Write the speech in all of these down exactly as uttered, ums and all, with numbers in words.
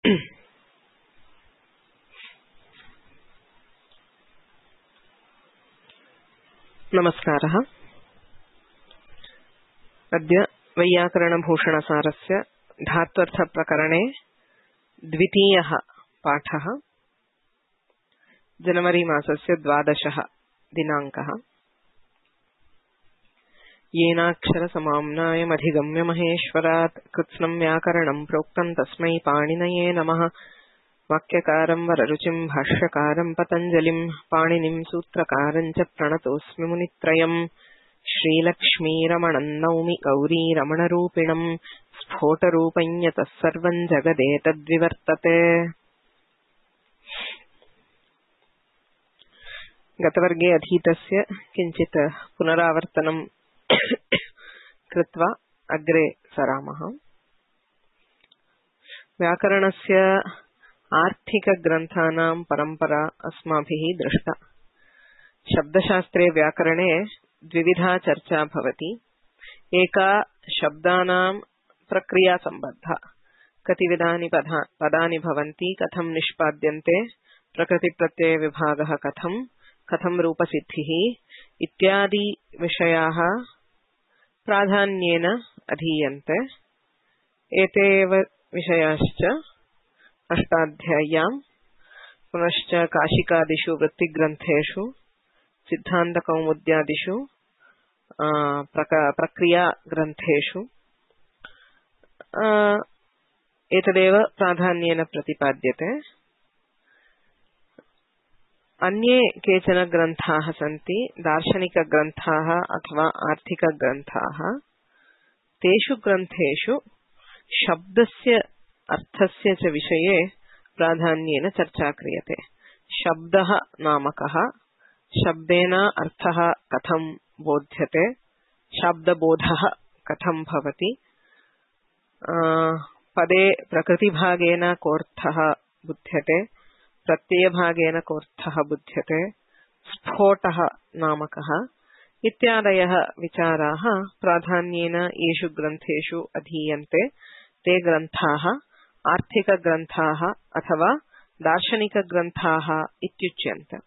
नमस्कारः। अद्य वैयाकरणभूषणसारस्य धात्वर्थप्रकरणे द्वितीयः पाठः। जनवरी मासस्य द्वादशः दिनाङ्कः। येनाक्षरसमाम्नायमधिगम्य महेश्वरात् कृत्स्नं व्याकरणं प्रोक्तं तस्मै पाणिनये नमः। वाक्यकारं वररुचिं भाष्यकारं पतञ्जलिं पाणिनिं सूत्रकारं च प्रणतोऽस्मि मुनित्रयम्। श्रीलक्ष्मीरमणं नौमि गौरीरमणरूपिणं स्फोटरूपं यतः सर्वं जगदेतद्विवर्तते। गतवर्गे अधीतस्य किञ्चित् पुनरावर्तनं कृत्वा अग्रे सरामः। व्याकरणस्य आर्थिकग्रन्थानां परम्परा अस्माभिः दृष्टा। शब्दशास्त्रे व्याकरणे द्विविधा चर्चा भवति। एका शब्दानां प्रक्रियासम्बद्धा, कतिविधानि पदानि भवन्ति, कथं निष्पाद्यन्ते, प्रकृतिप्रत्ययविभागः कथं, कथं रूपसिद्धिः इत्यादि विषयाः प्राधान्येन अधीयन्ते। एते एव विषयाश्च अष्टाध्याय्यां पुनश्च काशिकादिषु वृत्तिग्रन्थेषु सिद्धान्तकौमुद्यादिषु प्रक्रियाग्रन्थेषु एतदेव प्राधान्येन प्रतिपाद्यते। अन्ये केचन ग्रन्थाः सन्ति, दार्शनिकग्रन्थाः अथवा आर्थिकग्रन्थाः। तेषु ग्रन्थेषु शब्दस्य अर्थस्य च विषये प्राधान्येन चर्चा क्रियते। शब्दः नाम कः, शब्देन अर्थः कथं बोध्यते, शब्दबोधः कथं भवति, पदे प्रकृतिभागेन कोऽर्थः बुध्यते, प्रत्ययभागेन कोऽर्थः बुध्यते, स्फोटः नाम कः इत्यादयः विचाराः प्राधान्येन येषु ग्रन्थेषु अधीयन्ते। ते ग्रन्थाः आर्थिकग्रन्थाः अथवा दार्शनिकग्रन्थाः इत्युच्यन्ते।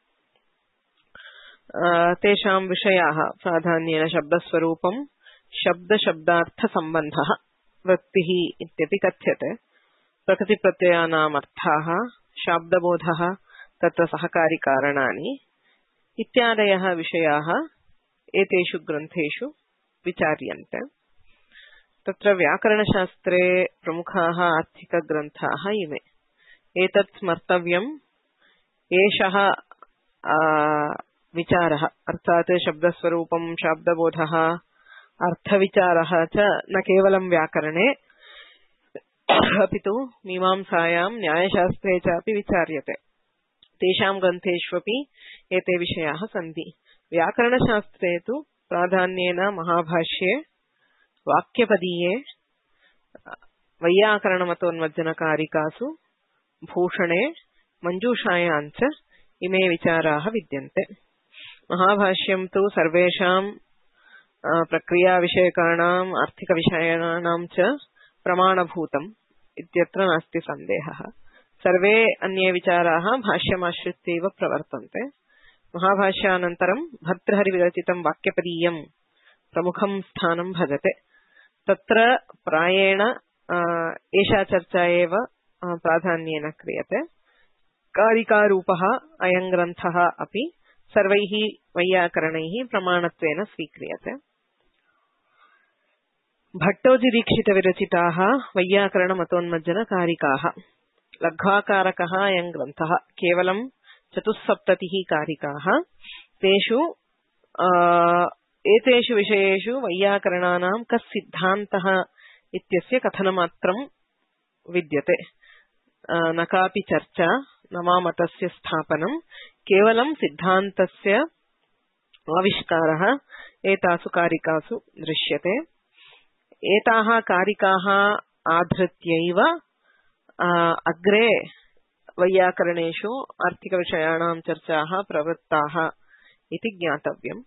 तेषां विषयाः प्राधान्येन शब्दस्वरूपं, शब्दशब्दार्थसम्बन्धः, वृत्तिः इत्यपि कथ्यते, प्रकृतिप्रत्ययानाम् अर्थाः, शाब्दबोधः, तत्र सहकारिकारणानि इत्यादयः विषयाः एतेषु ग्रन्थेषु विचार्यन्ते। तत्र व्याकरणशास्त्रे प्रमुखाः आर्थिकग्रन्थाः इमे। एतत् स्मर्तव्यम्, एषः विचारः अर्थात् शब्दस्वरूपं, शाब्दबोधः, अर्थविचारः च न केवलं व्याकरणे अपि तु मीमांसायां, न्यायशास्त्रे चापि विचार्यते। तेषां ग्रन्थेष्वपि एते विषयाः सन्ति। व्याकरणशास्त्रे तु प्राधान्येन महाभाष्ये, वाक्यपदीये, वैयाकरणमतोन्मज्जनकारिकासु, भूषणे, मञ्जूषायां च इमे विचाराः विद्यन्ते। महाभाष्यं तु सर्वेषां प्रक्रियाविषयकाणाम्, आर्थिकविषयाणां च प्रमाणभूतम् इत्यत्र नास्ति सन्देहः। सर्वे अन्ये विचाराः भाष्यमाश्रित्यैव प्रवर्तन्ते। महाभाष्यानन्तरं भर्तृहरिविरचितं वाक्यपदीयं प्रमुखं स्थानं भजते। तत्र प्रायेण एषा चर्चा एव प्राधान्येन क्रियते। कारिकारूपः अयं ग्रन्थः अपि सर्वैः वैयाकरणैः प्रमाणत्वेन स्वीक्रियते। भट्टोजिदीक्षितविरचिताः वैयाकरणमतोन्मज्जनकारिकाः। लघ्वाकारकः अयं ग्रन्थः, केवलं चतुस्सप्ततिः कारिकाः। तेषु एतेषु विषयेषु वैयाकरणानां कः सिद्धान्तः इत्यस्य कथनमात्रं विद्यते। न कापि चर्चा, न वा मतस्य स्थापनं, केवलं सिद्धान्तस्य आविष्कारः एतासु कारिकासु दृश्यते। एताः कारिकाः आधृत्यैव अग्रे वैयाकरणेषु आर्थिकविषयाणां चर्चाः प्रवृत्ताः इति ज्ञातव्यम्।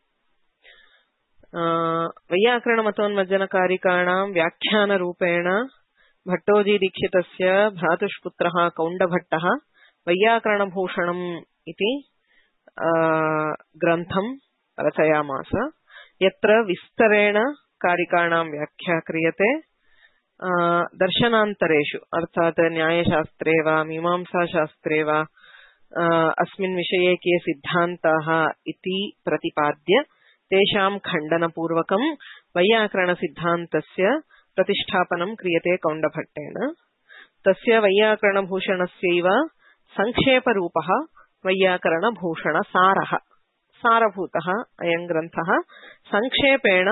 वैयाकरणमतोन्मज्जनकारिकाणां व्याख्यानरूपेण भट्टोजी दीक्षितस्य भ्रातुष्पुत्रः कौण्डभट्टः वैयाकरणभूषणम् इति ग्रन्थं रचयामास, यत्र विस्तरेण कारिकाणां व्याख्या क्रियते। दर्शनान्तरेषु अर्थात् न्यायशास्त्रे वा मीमांसाशास्त्रे वा अस्मिन् विषये के सिद्धान्ताः इति प्रतिपाद्य तेषां खण्डनपूर्वकं वैयाकरणसिद्धान्तस्य प्रतिष्ठापनं क्रियते कौण्डभट्टेन। तस्य वैयाकरणभूषणस्यैव संक्षेपरूपः वैयाकरणभूषणसारः, सारभूतः अयं ग्रन्थः संक्षेपेण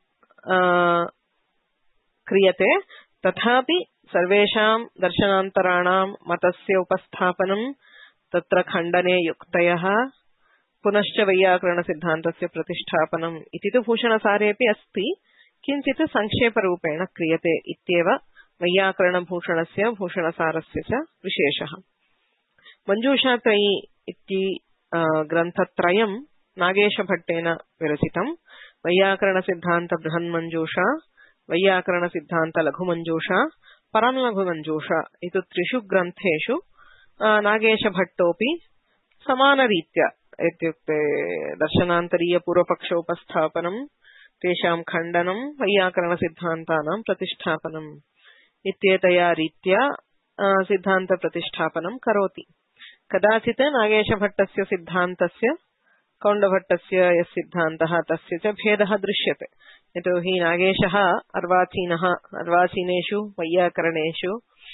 क्रियते। तथापि सर्वेषां दर्शनान्तराणां मतस्य उपस्थापनं, तत्र खण्डने युक्तयः, पुनश्च वैयाकरणसिद्धान्तस्य प्रतिष्ठापनम् इति तु भूषणसारेऽपि अस्ति, किञ्चित् संक्षेपरूपेण क्रियते इत्येव वैयाकरणभूषणस्य भूषणसारस्य च विशेषः। मञ्जूषात्रयी इति ग्रन्थत्रयं नागेशभट्टेन विरचितं। वैयाकरणसिद्धान्त बृहन्मञ्जूषा, वैयाकरणसिद्धान्त लघुमञ्जूषा, परमलघुमञ्जूषा इति त्रिषु ग्रन्थेषु नागेशभट्टोऽपि समानरीत्या, इत्युक्ते दर्शनान्तरीय पूर्वपक्षोपस्थापनं, तेषां खण्डनं, वैयाकरणसिद्धान्तानां प्रतिष्ठापनम् इत्येतया रीत्या सिद्धान्तप्रतिष्ठापनं करोति। कदाचित् नागेशभट्टस्य सिद्धान्तस्य कौण्डभट्टस्य यः सिद्धान्तः तस्य च भेदः दृश्यते। यतोहि नागेशः अर्वाचीनः, अर्वाचीनेषु वैयाकरणेषु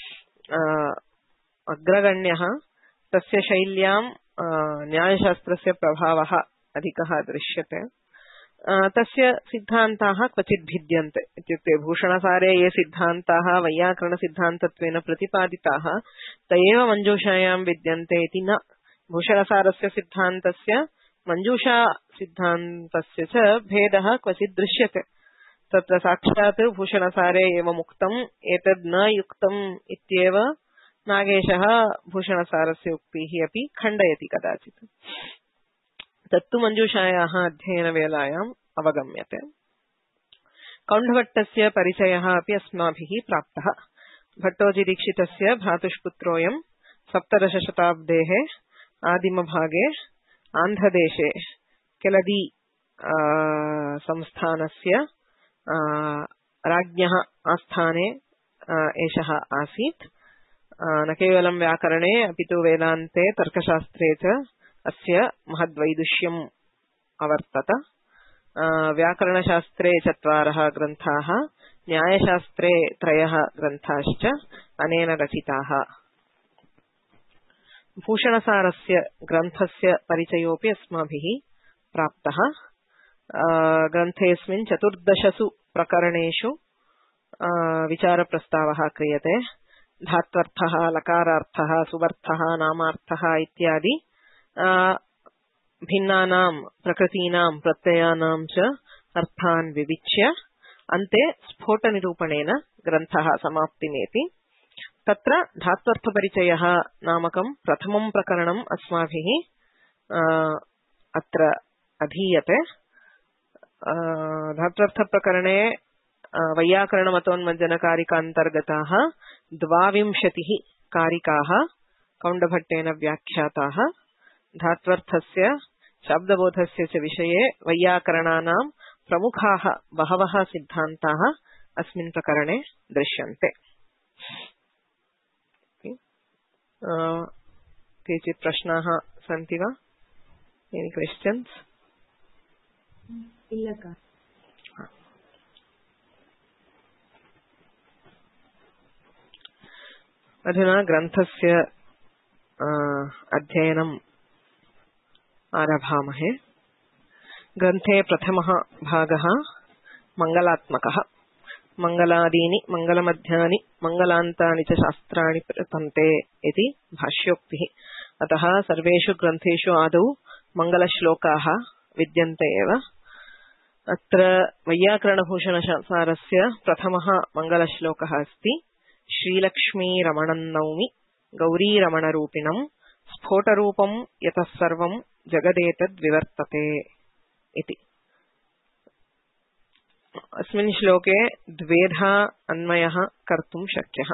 अग्रगण्यः, तस्य शैल्यां न्यायशास्त्रस्य प्रभावः अधिकः दृश्यते। तस्य सिद्धान्ताः क्वचित् भिद्यन्ते, इत्युक्ते भूषणसारे ये सिद्धान्ताः वैयाकरणसिद्धान्तत्वेन प्रतिपादिताः त एव मञ्जूषायां विद्यन्ते इति न। भूषणसारस्य सिद्धान्तस्य मञ्जूषा सिद्धान्तस्य च भेदः क्वचित् दृश्यते। तत्र साक्षात् भूषणसारे एवम् उक्तम्, एतद् न युक्तम् इत्येव नागेशः भूषणसारस्य उक्तिः अपि खण्डयति कदाचित्। तत्तु मञ्जूषायाः अध्ययनवेलायाम् अवगम्यते। कौण्डभट्टस्य परिचयः अपि अस्माभिः प्राप्तः। भट्टोजीदीक्षितस्य भ्रातुष्पुत्रोऽयं सप्तदशशताब्देः आदिमभागे आन्ध्रदेशे केलदी संस्थानस्य राज्ञः आस्थाने एषः आसीत्। न केवलं व्याकरणे अपि तु वेदान्ते, तर्कशास्त्रे च अस्य महद्वैदुष्यम् अवर्तत। व्याकरणशास्त्रे चत्वारः ग्रन्थाः, न्यायशास्त्रे त्रयः ग्रन्थाश्च अनेन रचिताः। भूषणसारस्य ग्रन्थस्य परिचयोऽपि अस्माभिः प्राप्तः। ग्रन्थेऽस्मिन् चतुर्दशसु प्रकरणेषु विचारप्रस्तावः क्रियते। धात्वर्थः, लकारार्थः, सुबर्थः, नामार्थः इत्यादि भिन्नानां प्रकृतीनां प्रत्ययानां च अर्थान् विविच्य अन्ते स्फोटनिरूपणेन ग्रन्थः समाप्तिमेति। तत्र धात्वर्थपरिचयः नामकं प्रथमं प्रकरणम् अस्माभिः अत्र अधीयते। धात्वर्थप्रकरणे वैयाकरणमतोन्मज्जनकारिकान्तर्गताः द्वाविंशतिः कारिकाः कौण्डभट्टेन व्याख्याताः। धात्वर्थस्य शब्दबोधस्य च विषये वैयाकरणानां प्रमुखाः बहवः सिद्धान्ताः अस्मिन् प्रकरणे दृश्यन्ते। केचित् प्रश्नाः सन्ति वा? Any questions? अधुना ग्रन्थस्य अध्ययनम् आरभामहे। ग्रन्थे प्रथमः भागः मङ्गलात्मकः। मङ्गलादीनि मङ्गलमध्यानि मङ्गलान्तानि च शास्त्राणि प्रतन्ते इति भाष्योक्तिः। अतः सर्वेषु ग्रन्थेषु आदौ मङ्गलश्लोकाः विद्यन्ते एव। अत्र वैयाकरणभूषणसारस्य प्रथमः मङ्गलश्लोकः अस्ति। श्रीलक्ष्मीरमणं नौमि गौरीरमणरूपिणं स्फोटरूपं यतः सर्वं जगदेतद्विवर्तते इति। अस्मिन् श्लोके द्वेधा अन्वयः कर्तुं शक्यः।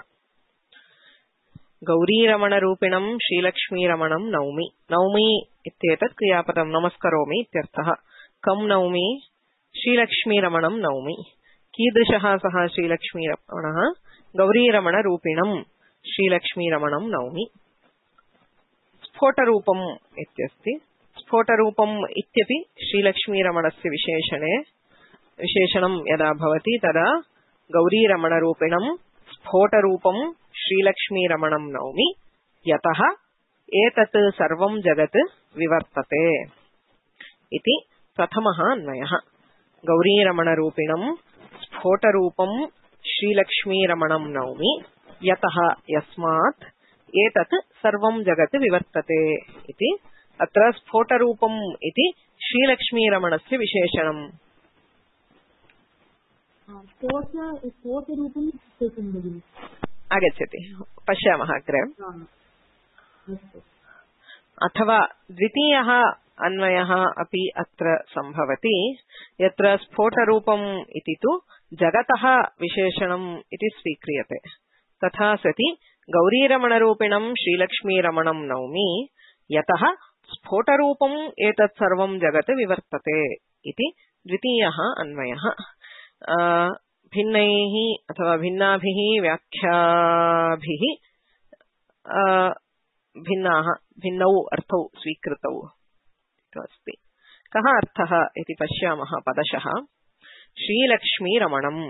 गौरीरमणरूपिणं श्रीलक्ष्मीरमणं नौमि। नौमि इत्येतत् क्रियापदं नमस्करोमि इत्यर्थः। कं नौमि? श्रीलक्ष्मीरमणं नौमि। कीदृशः सः श्रीलक्ष्मीरमणः? गौरीरमणरूपिणं श्रीलक्ष्मीरमणं नौमि। स्फोटरूपम् इत्यस्ति। स्फोटरूपम् इत्यपि श्रीलक्ष्मीरमणस्य विशेषणे विशेषणं यदा भवति तदा गौरीरमणरूपिणं स्फोटरूपं श्रीलक्ष्मीरमणं नौमि यतः एतत् सर्वं जगत् विवर्तते इति प्रथमः अन्वयः। गौरीरमणरूपिणं स्फोटरूपं श्रीलक्ष्मीरमणं नौमि यतः यस्मात् एतत् सर्वं जगत् विवर्तते इति। अत्र स्फोटरूपम् इति श्रीलक्ष्मीरमणस्य विशेषणम्। आगच्छति, पश्यामः अग्रे। अथवा द्वितीयः अन्वयः अपि अत्र सम्भवति, यत्र स्फोटरूपम् इति तु जगतः विशेषणम् इति स्वीक्रियते। तथा सति गौरीरमणरूपिणं श्रीलक्ष्मीरमणं नौमि यतः स्फोटरूपम् एतत् सर्वं जगत् विवर्तते इति द्वितीयः अन्वयः। भिन्नैः अथवा भिन्नाभिः व्याख्याभिः भिन्नाः भिन्नौ अर्थौ स्वीकृतौ अस्ति। कः अर्थः इति पश्यामः पदशः। श्रीलक्ष्मीरमणम्।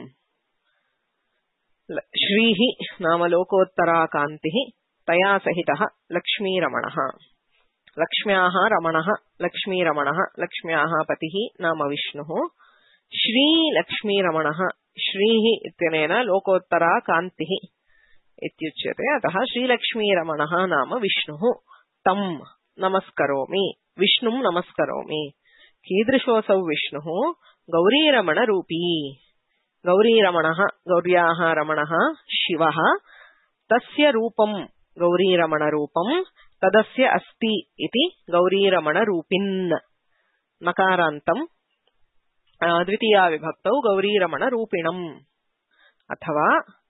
श्रीः नाम लोकोत्तरा कान्तिः, तया सहितः लक्ष्मीरमणः। लक्ष्म्याः रमणः लक्ष्मीरमणः, लक्ष्म्याः पतिः नाम विष्णुः। श्रीलक्ष्मीरमणः, श्रीः इत्यनेन लोकोत्तरा कान्तिः इत्युच्यते, अतः श्रीलक्ष्मीरमणः नाम विष्णुः। तं नमस्करोमि, विष्णुं नमस्करोमि। कीदृशोऽसौ विष्णुः? गौरीरमणरूपी। गौरीरमणः, गौर्याः रमणः शिवः। तस्य रूपं गौरीरमणरूपं तदस्य अस्ति इति गौरीरमणरूपिन्। नकारान्तम् द्वितीया विभक्तौ गौरीरमणरूपिणम्। अथवा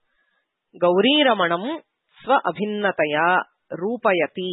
गौरीरमणं स्व अभिन्नतया रूपयति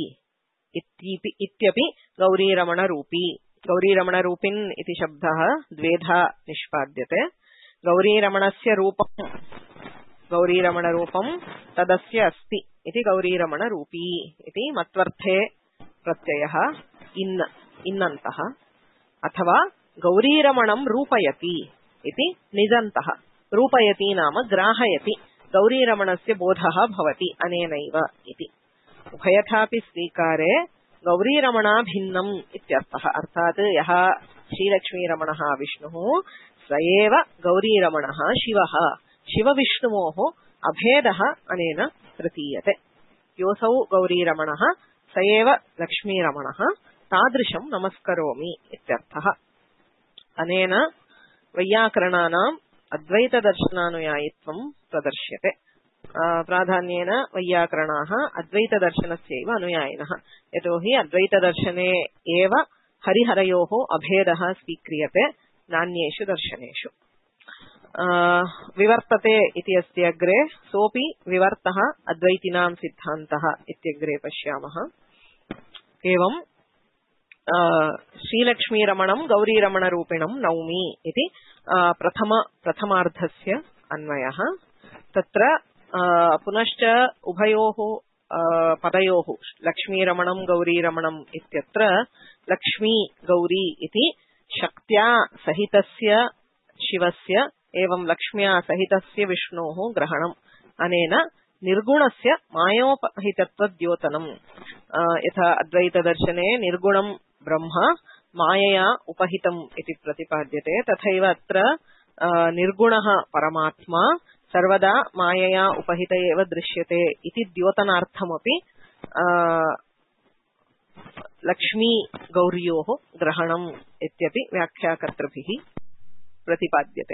इत्यपि गौरीरमणरूपी। गौरीरमणरूपिन् इति शब्दः द्वेधा निष्पाद्यते। गौरीरमणस्य रूपं गौरीरमणरूपं तदस्य अस्ति इति गौरीरमणरूपी इति मत्वर्थे प्रत्ययः इन् इन्नन्तः। अथवा गौरीरमणं रूपयति इति निजन्तः। रूपयति नाम ग्राहयति, गौरीरमणस्य बोधः भवति अनेनैव इति। उभयथापि स्वीकारे गौरीरमणा भिन्नम् इत्यर्थः। अर्थात् यः श्रीलक्ष्मीरमणः विष्णुः स एव गौरीरमणः शिवः। शिवविष्णुवोः अभेदः अनेन प्रतीयते। योऽसौ गौरीरमणः स एव लक्ष्मीरमणः, तादृशं नमस्करोमि इत्यर्थः। अनेन वैयाकरणानाम् अद्वैतदर्शनानुयायित्वं प्रदर्श्यते। प्राधान्येन वैयाकरणाः अद्वैतदर्शनस्यैव अनुयायिनः, यतोहि अद्वैतदर्शने एव हरिहरयोः अभेदः स्वीक्रियते, नान्येषु दर्शनेषु। विवर्तते इति अस्ति अग्रे, सोऽपि विवर्तः अद्वैतिनां सिद्धान्तः इत्यग्रे पश्यामः। एवं श्रीलक्ष्मीरमणं गौरीरमणरूपिणं नौमि इति प्रथम प्रथमार्धस्य अन्वयः। तत्र पुनश्च उभयोः पदयोः लक्ष्मीरमणं गौरीरमणम् इत्यत्र लक्ष्मी गौरी इति शक्त्या सहितस्य शिवस्य एवं लक्ष्म्या सहितस्य विष्णोः ग्रहणम्। अनेन निर्गुणस्य मायोपहितत्वद्योतनम्। यथा अद्वैतदर्शने निर्गुणं ब्रह्म मायया उपहितम् इति प्रतिपाद्यते, तथैव अत्र निर्गुणः परमात्मा सर्वदा मायया उपहित एव दृश्यते इति द्योतनार्थमपि लक्ष्मी गौर्योः ग्रहणम् इत्यपि व्याख्याकर्तृभिः प्रतिपाद्यते।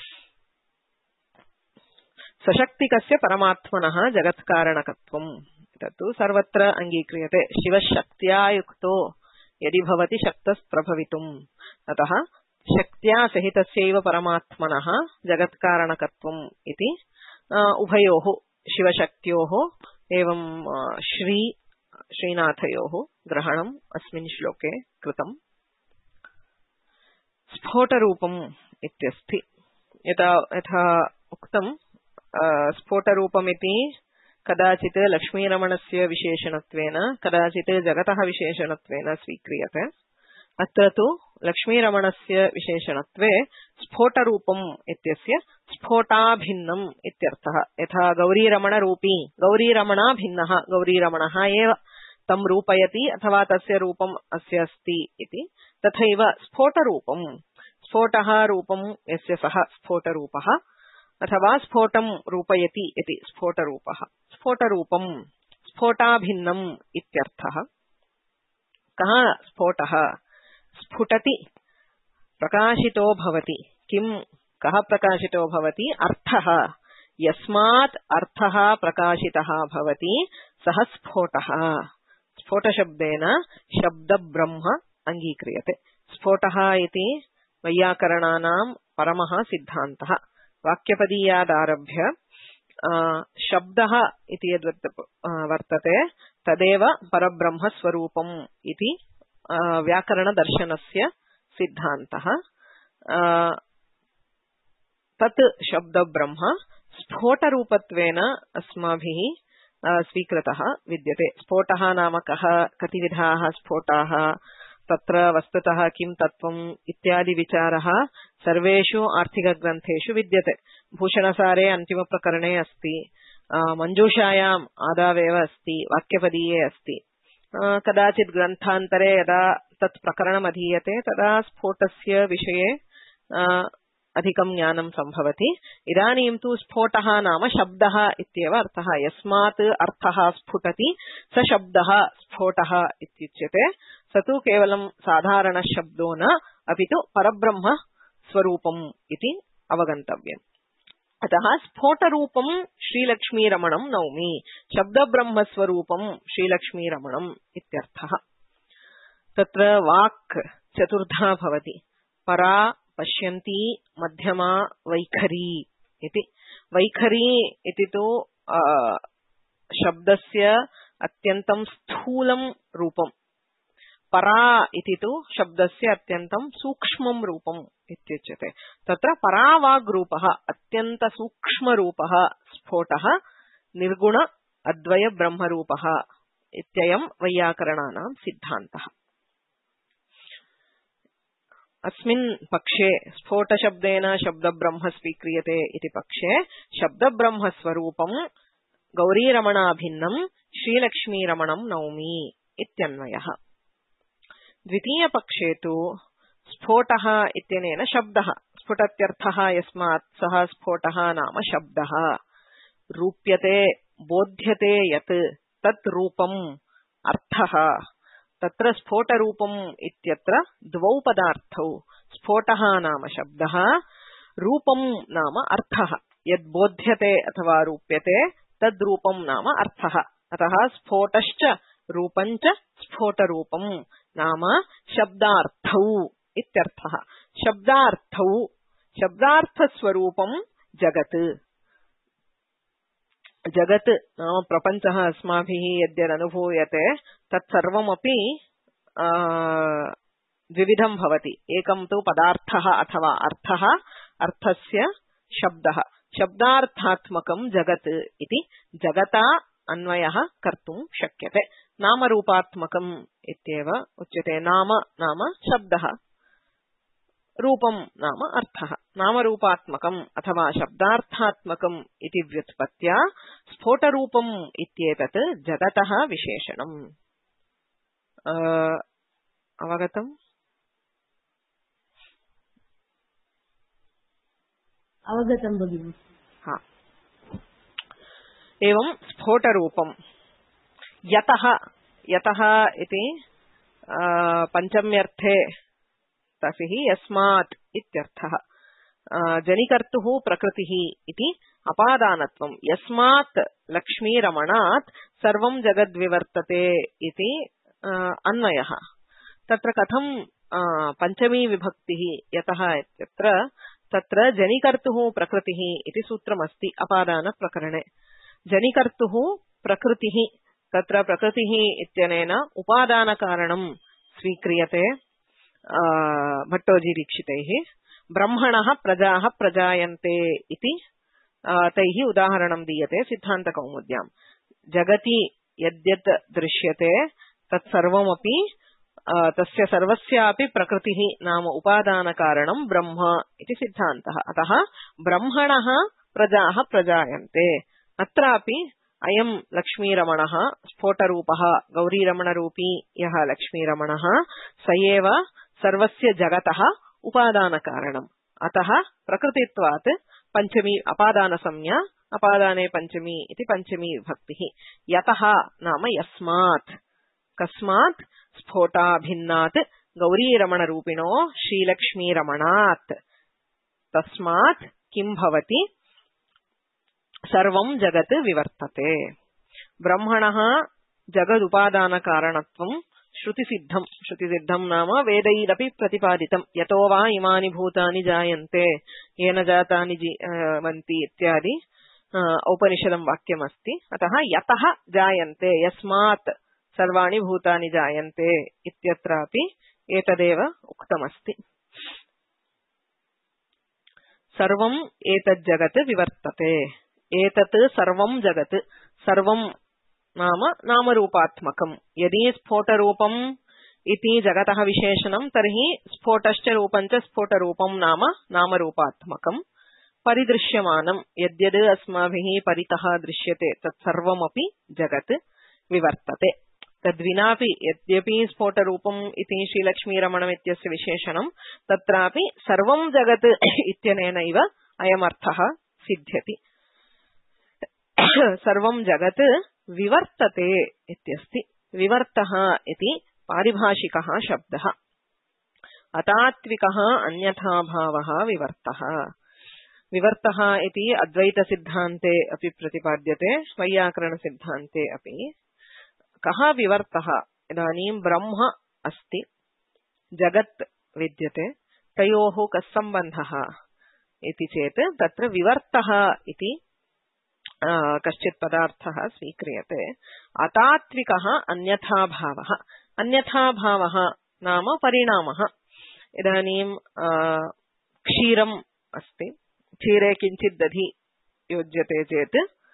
सशक्तिकस्य परमात्मनः जगत्कारणकत्वम् तत्तु सर्वत्र अङ्गीक्रियते। शिवशक्त्या युक्तो यदि भवति शक्तः प्रभवितुम्, अतः शक्त्या सहितस्यैव परमात्मनः जगत्कारणकत्वम् इति उभयोः शिवशक्त्योः एवं श्री श्रीनाथयोः ग्रहणम् अस्मिन् श्लोके कृतम्। स्फोटरूपम् इत्यस्ति। यथा यथा उक्तम् स्फोटरूपमिति कदाचित् लक्ष्मीरमणस्य विशेषणत्वेन कदाचित् जगतः विशेषणत्वेन स्वीक्रियते। अत्र तु लक्ष्मीरमणस्य विशेषणत्वे स्फोटरूपम् इत्यस्य स्फोटाभिन्नम् इत्यर्थः। यथा गौरीरमणरूपी गौरीरमणा भिन्नः गौरीरमणः एव तं रूपयति अथवा तस्य रूपम् अस्य अस्ति इति, तथैव स्फोटरूपम् स्फोटः रूपम् यस्य सः स्फोटरूपः अथवा स्फोटं रूपयति इति स्फोटरूपः। स्फोटरूपम् स्फोटाभिन्नम् इत्यर्थः। कः स्फोटः? स्फुटति प्रकाशितो भवति। किं कः प्रकाशितो भवति? अर्थः। यस्मात् अर्थः प्रकाशितः भवति सः स्फोटः। स्फोटशब्देन शब्दब्रह्म अङ्गीक्रियते। स्फोटः इति वैयाकरणानां परमः सिद्धान्तः। वाक्यपदीयादारभ्य शब्दः इति यद् वर्तते तदेव परब्रह्मस्वरूपम् इति व्याकरणदर्शनस्य सिद्धान्तः। तत् शब्दब्रह्म स्फोटरूपत्वेन अस्माभिः स्वीकृतः विद्यते। स्फोटः नाम कः, कति विधाः स्फोटाः, तत्र वस्तुतः किं तत्त्वम् इत्यादि विचारः सर्वेषु आर्थिकग्रन्थेषु विद्यते। भूषणसारे अन्तिमप्रकरणे अस्ति, मञ्जूषायाम् आदावेव अस्ति, वाक्यपदीये अस्ति। कदाचित् ग्रन्थान्तरे यदा तत् प्रकरणमधीयते तदा स्फोटस्य विषये अधिकं ज्ञानं सम्भवति। इदानीं तु स्फोटः नाम शब्दः इत्येव अर्थः। यस्मात् अर्थः स्फुटति स शब्दः स्फोटः इत्युच्यते। स तु केवलं साधारणशब्दो न अपि तु परब्रह्म स्वरूपम् इति अवगन्तव्यम्। अतः स्फोटरूपम् श्रीलक्ष्मीरमणं नौमि, शब्दब्रह्मस्वरूपम् श्रीलक्ष्मीरमणम् इत्यर्थः। तत्र वाक् चतुर्धा भवति। परा, पश्यन्ति, मध्यमा, वैखरी इति। वैखरी इति तु शब्दस्य अत्यन्तं स्थूलं रूपम्। परा इति तु शब्दस्य अत्यन्तं सूक्ष्मं रूपम् इत्युच्यते। तत्र परावाग्रूपः अत्यन्त सूक्ष्मरूपः स्फोटः निर्गुण अद्वय ब्रह्मरूपः इत्ययं वैयाकरणानां सिद्धान्तः। अस्मिन् पक्षे स्फोटशब्देन शब्दब्रह्म स्वीक्रियते इति पक्षे शब्दब्रह्मस्वरूपं गौरीरमणाभिन्नं श्रीलक्ष्मीरमणं नौमि इत्यन्वयः। द्वितीयपक्षे तु स्फोटः इत्यनेन शब्दः स्फुटत्यर्थः यस्मात् सः स्फोटः नाम शब्दः। रूप्यते बोध्यते यत् तत् रूपम् अर्थः। तत्र स्फोटरूपम् इत्यत्र द्वौ पदार्थौ। स्फोटः नाम शब्दः, रूपम् नाम अर्थः। यद् बोध्यते अथवा रूप्यते तद् रूपम् नाम अर्थः। अतः स्फोटश्च रूपञ्च स्फोटरूपम् नाम शब्दार्थौ इत्यर्थः। शब्दार्थौ शब्दार्थस्वरूपम् जगत्। जगत् नाम प्रपञ्चः अस्माभिः यद्यदनुभूयते तत्सर्वमपि द्विविधं भवति। एकं तु पदार्थः अथवा अर्थः, अर्थस्य शब्दः। शब्दार्थात्मकं जगत् इति जगता अन्वयः कर्तुं शक्यते। नामरूपात्मकम् इत्येव उच्यते। नाम नाम शब्दः, रूपं नाम अर्थः। नामरूपात्मकम् अथवा शब्दार्थात्मकम् इति व्युत्पत्त्या स्फोटरूपम् इत्येतत् जगतः विशेषणम्। अवगतम्? अवगतं भगिनि। हा, एवं स्फोटरूपम्। यतः यतः इति पञ्चम्यर्थे तसिः यस्मात् इत्यर्थः। जनिकर्तुः प्रकृतिः इति अपादानत्वम्। यस्मात् लक्ष्मीरमणात् सर्वं जगद्विवर्तते इति अन्वयः। तत्र कथं పంచమీ విభక్తిः యతః ఇత్యత్ర తత్ర జనికర్తుః ప్రకృతిः इति सूत्रमस्ति अपादान प्रकरणे जनिकर्तुः प्रकृतिः तत्र प्रकृतिः इत्यनेन उपादान कारणं स्वीक्रियते भट्टोजी दीक्षितैः ब्रह्मणः प्रजाः प्रजायन्ते इति तैः उदाहरणं दीयते सिद्धान्तकौमुद्यां जगति यद्यत् दृश्यते तत्सर्वमपि तस्य सर्वस्यापि प्रकृतिः नाम उपादान कारणं ब्रह्म इति सिद्धान्तः अतः ब्रह्मणः प्रजाः प्रजायन्ते अत्रापि अयं लक्ष्मीरमणः स्फोटरूपः गौरीरमणरूपी यः लक्ष्मीरमणः स एव सर्वस्य जगतः उपादान कारणम् अतः प्रकृतित्वात् पंचमी अपादान संज्ञा अपादाने पंचमी इति पंचमी विभक्तिः यतः नाम यस्मात् कस्मात् स्फोटाभिन्नात् गौरीरमणरूपिणो श्रीलक्ष्मीरमणात् तस्मात् किं भवति सर्वं जगत् विवर्तते ब्रह्मणः जगदुपादान कारणत्वं श्रुतिसिद्धं श्रुतिसिद्धं नाम वेदैरपि प्रतिपादितं यतो वा इमानि भूतानि जायन्ते येन जातानि जीवन्ति इत्यादि औपनिषदं वाक्यमस्ति अतः यतः जायन्ते यस्मात् सर्वाणि भूतानि जायन्ते इत्यत्रापि एतदेव उक्तमस्ति सर्वं एतत् जगत् विवर्तते एतत् सर्वं जगत् सर्वं नाम नामरूपात्मकं यदि स्फोटरूपम् इति जगतः विशेषणं तर्हि स्फोटश्च रूपञ्च स्फोटरूपं नाम नामरूपात्मकं परिदृश्यमानं यद्यद् अस्माभिः परितः दृश्यते तत्सर्वमपि जगत् विवर्तते तद्विनापि यद्यपि स्फोटरूपम् इति श्रीलक्ष्मीरमणम् इत्यस्य विशेषणं तत्रापि सर्वं जगत् इत्यनेनैव अयमर्थः सिद्ध्यति सर्वं जगत् विवर्तते इत्यस्ति विवर्तः इति पारिभाषिकः शब्दः अतात्विकः अन्यथाभावः विवर्तः विवर्तः इति अद्वैत सिद्धान्ते अपि प्रतिपाद्यते वैयाकरण सिद्धान्ते अपि कः विवर्तः इदानीं ब्रह्म अस्ति जगत् विद्यते तयोः कः सम्बन्धः इति चेत् तत्र विवर्तः इति कश्चित् पदार्थः स्वीक्रियते अतात्विकः अन्यथाभावः अन्यथाभावः नाम परिणामः इदानीं क्षीरम् अस्ति क्षीरे किञ्चित् दधि योज्यते चेत्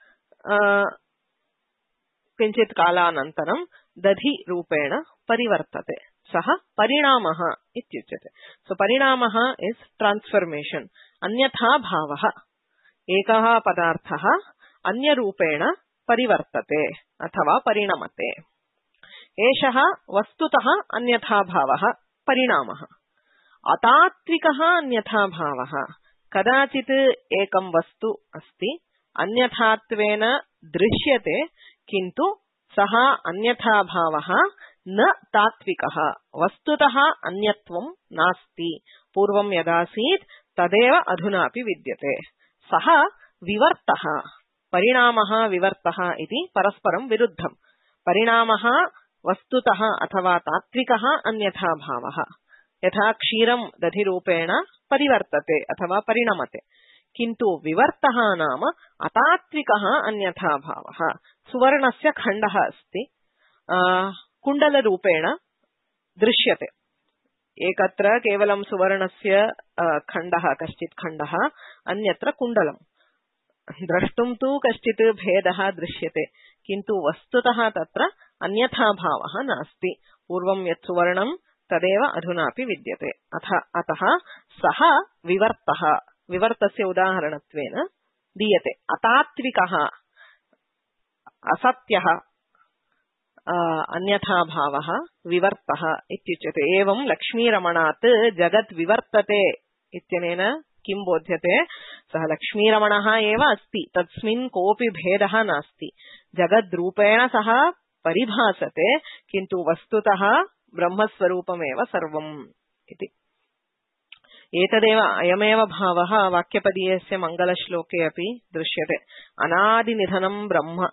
किञ्चित् कालानन्तरं दधि रूपेण परिवर्तते सः परिणामः इत्युच्यते सो परिणामः इस् ट्रान्स्फर्मेशन् अन्यथा भावः एकः पदार्थः अन्यरूपेण परिवर्तते अथवा परिणमते एषः वस्तुतः अन्यथा भावः परिणामः अतात्विकः अन्यथा भावः कदाचित् एकं वस्तु अस्ति अन्यथात्वेन दृश्यते किन्तु सः अन्यथा भावः न तात्विकः वस्तुतः अन्यत्वं नास्ति पूर्वं यदासीत् तदेव अधुनापि विद्यते सः विवर्तः परिणामः विवर्तः इति परस्परं विरुद्धं परिणामः वस्तुतः अथवा तात्विकः अन्यथा भावः यथा क्षीरं दधिरूपेण परिवर्तते अथवा परिणमते किन्तु विवर्तः नाम अतात्विकः अन्यथा भावः सुवर्णस्य खण्डः अस्ति कुण्डलरूपेण दृश्यते एकत्र केवलं सुवर्णस्य खण्डः कश्चित् खण्डः अन्यत्र कुण्डलं द्रष्टुं तु कश्चित् भेदः दृश्यते किन्तु वस्तुतः तत्र अन्यथा भावः नास्ति पूर्वं यत् सुवर्णं तदेव अधुनापि विद्यते अथ अतः सः विवर्तः विवर्तस्य उदाहरणत्वेन दीयते अतात्विकः असत्यः अन्यथा भावः विवर्तः इत्युच्यते एवं लक्ष्मीरमणात् जगत् विवर्तते इत्यनेन किं बोध्यते सः लक्ष्मीरमणः एव अस्ति तस्मिन् कोऽपि भेदः नास्ति जगद्रूपेण सः परिभासते किन्तु वस्तुतः ब्रह्मस्वरूपमेव सर्वम् इति एतदेव अयमेव भावः वाक्यपदीयस्य मङ्गलश्लोके अपि दृश्यते अनादिनिधनं ब्रह्म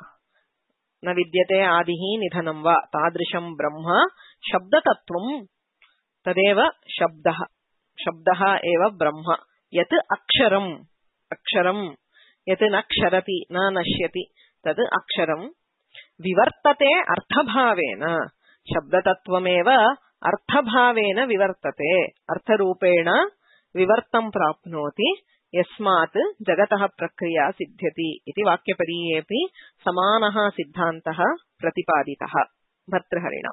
न विद्यते आदिः निधनं वा तादृशं ब्रह्म शब्दतत्त्वं तदेव शब्दः शब्दः एव ब्रह्म यत् अक्षरम् अक्षरम् यत् न क्षरति न नश्यति तद् अक्षरम् विवर्तते अर्थभावेन शब्दतत्त्वमेव अर्थभावेन विवर्तते अर्थरूपेण विवर्तं प्राप्नोति यस्मात् जगतः प्रक्रिया सिद्ध्यति इति वाक्यपरीयेऽपि समानः सिद्धान्तः प्रतिपादितः भर्तृहरिणा।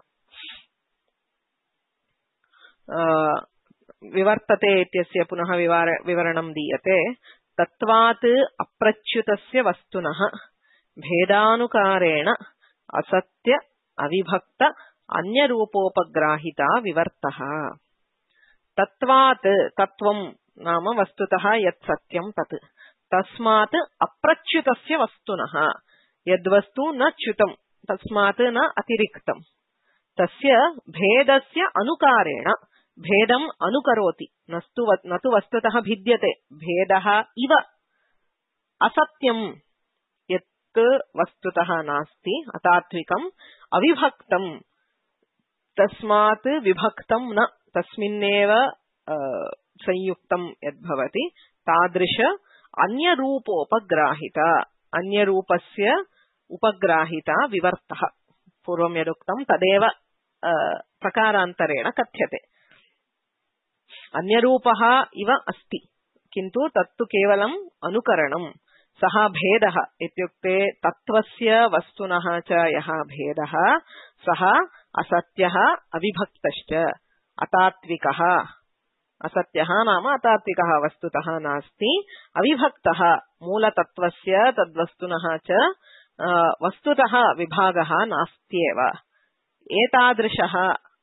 विवर्तते इत्यस्य पुनः विवरणं दीयते। तत्त्वात् अप्रच्युतस्य वस्तुनः भेदानुकारेण असत्य अविभक्त अन्यरूपोपग्राहिता विवर्तः। तत्त्वात् तत्त्वं नाम वस्तुतः यत् सत्यं तत् तस्मात् अप्रच्युतस्य वस्तुनः यद्वस्तु न च्युतं तस्मात् न अतिरिक्तं तस्य भेदस्य अनुकारेण भेदम् अनुकरोति नस्तु न तु वस्तुतः भिद्यते भेदः इव असत्यं यत् वस्तुतः नास्ति अतात्विकम् अविभक्तं तस्मात् विभक्तं न तस्मिन्नेव संयुक्तं यद्भवति तादृश अन्यरूपोपग्राहिता अन्यरूपस्य उपग्राहिता विवर्तः पूर्वं यदुक्तं तदेव प्रकारान्तरेण कथ्यते। अन्यरूपः इव अस्ति किन्तु तत्तु केवलम् अनुकरणं सः भेदः इत्युक्ते तत्त्वस्य वस्तुनः च यः भेदः सः असत्यः अविभक्तश्च अतात्विकः असत्यः नाम अतात्विकः वस्तुतः नास्ति अविभक्तः मूलतत्त्वस्य तद्वस्तुनः च वस्तुतः विभागः नास्त्येव। एतादृशः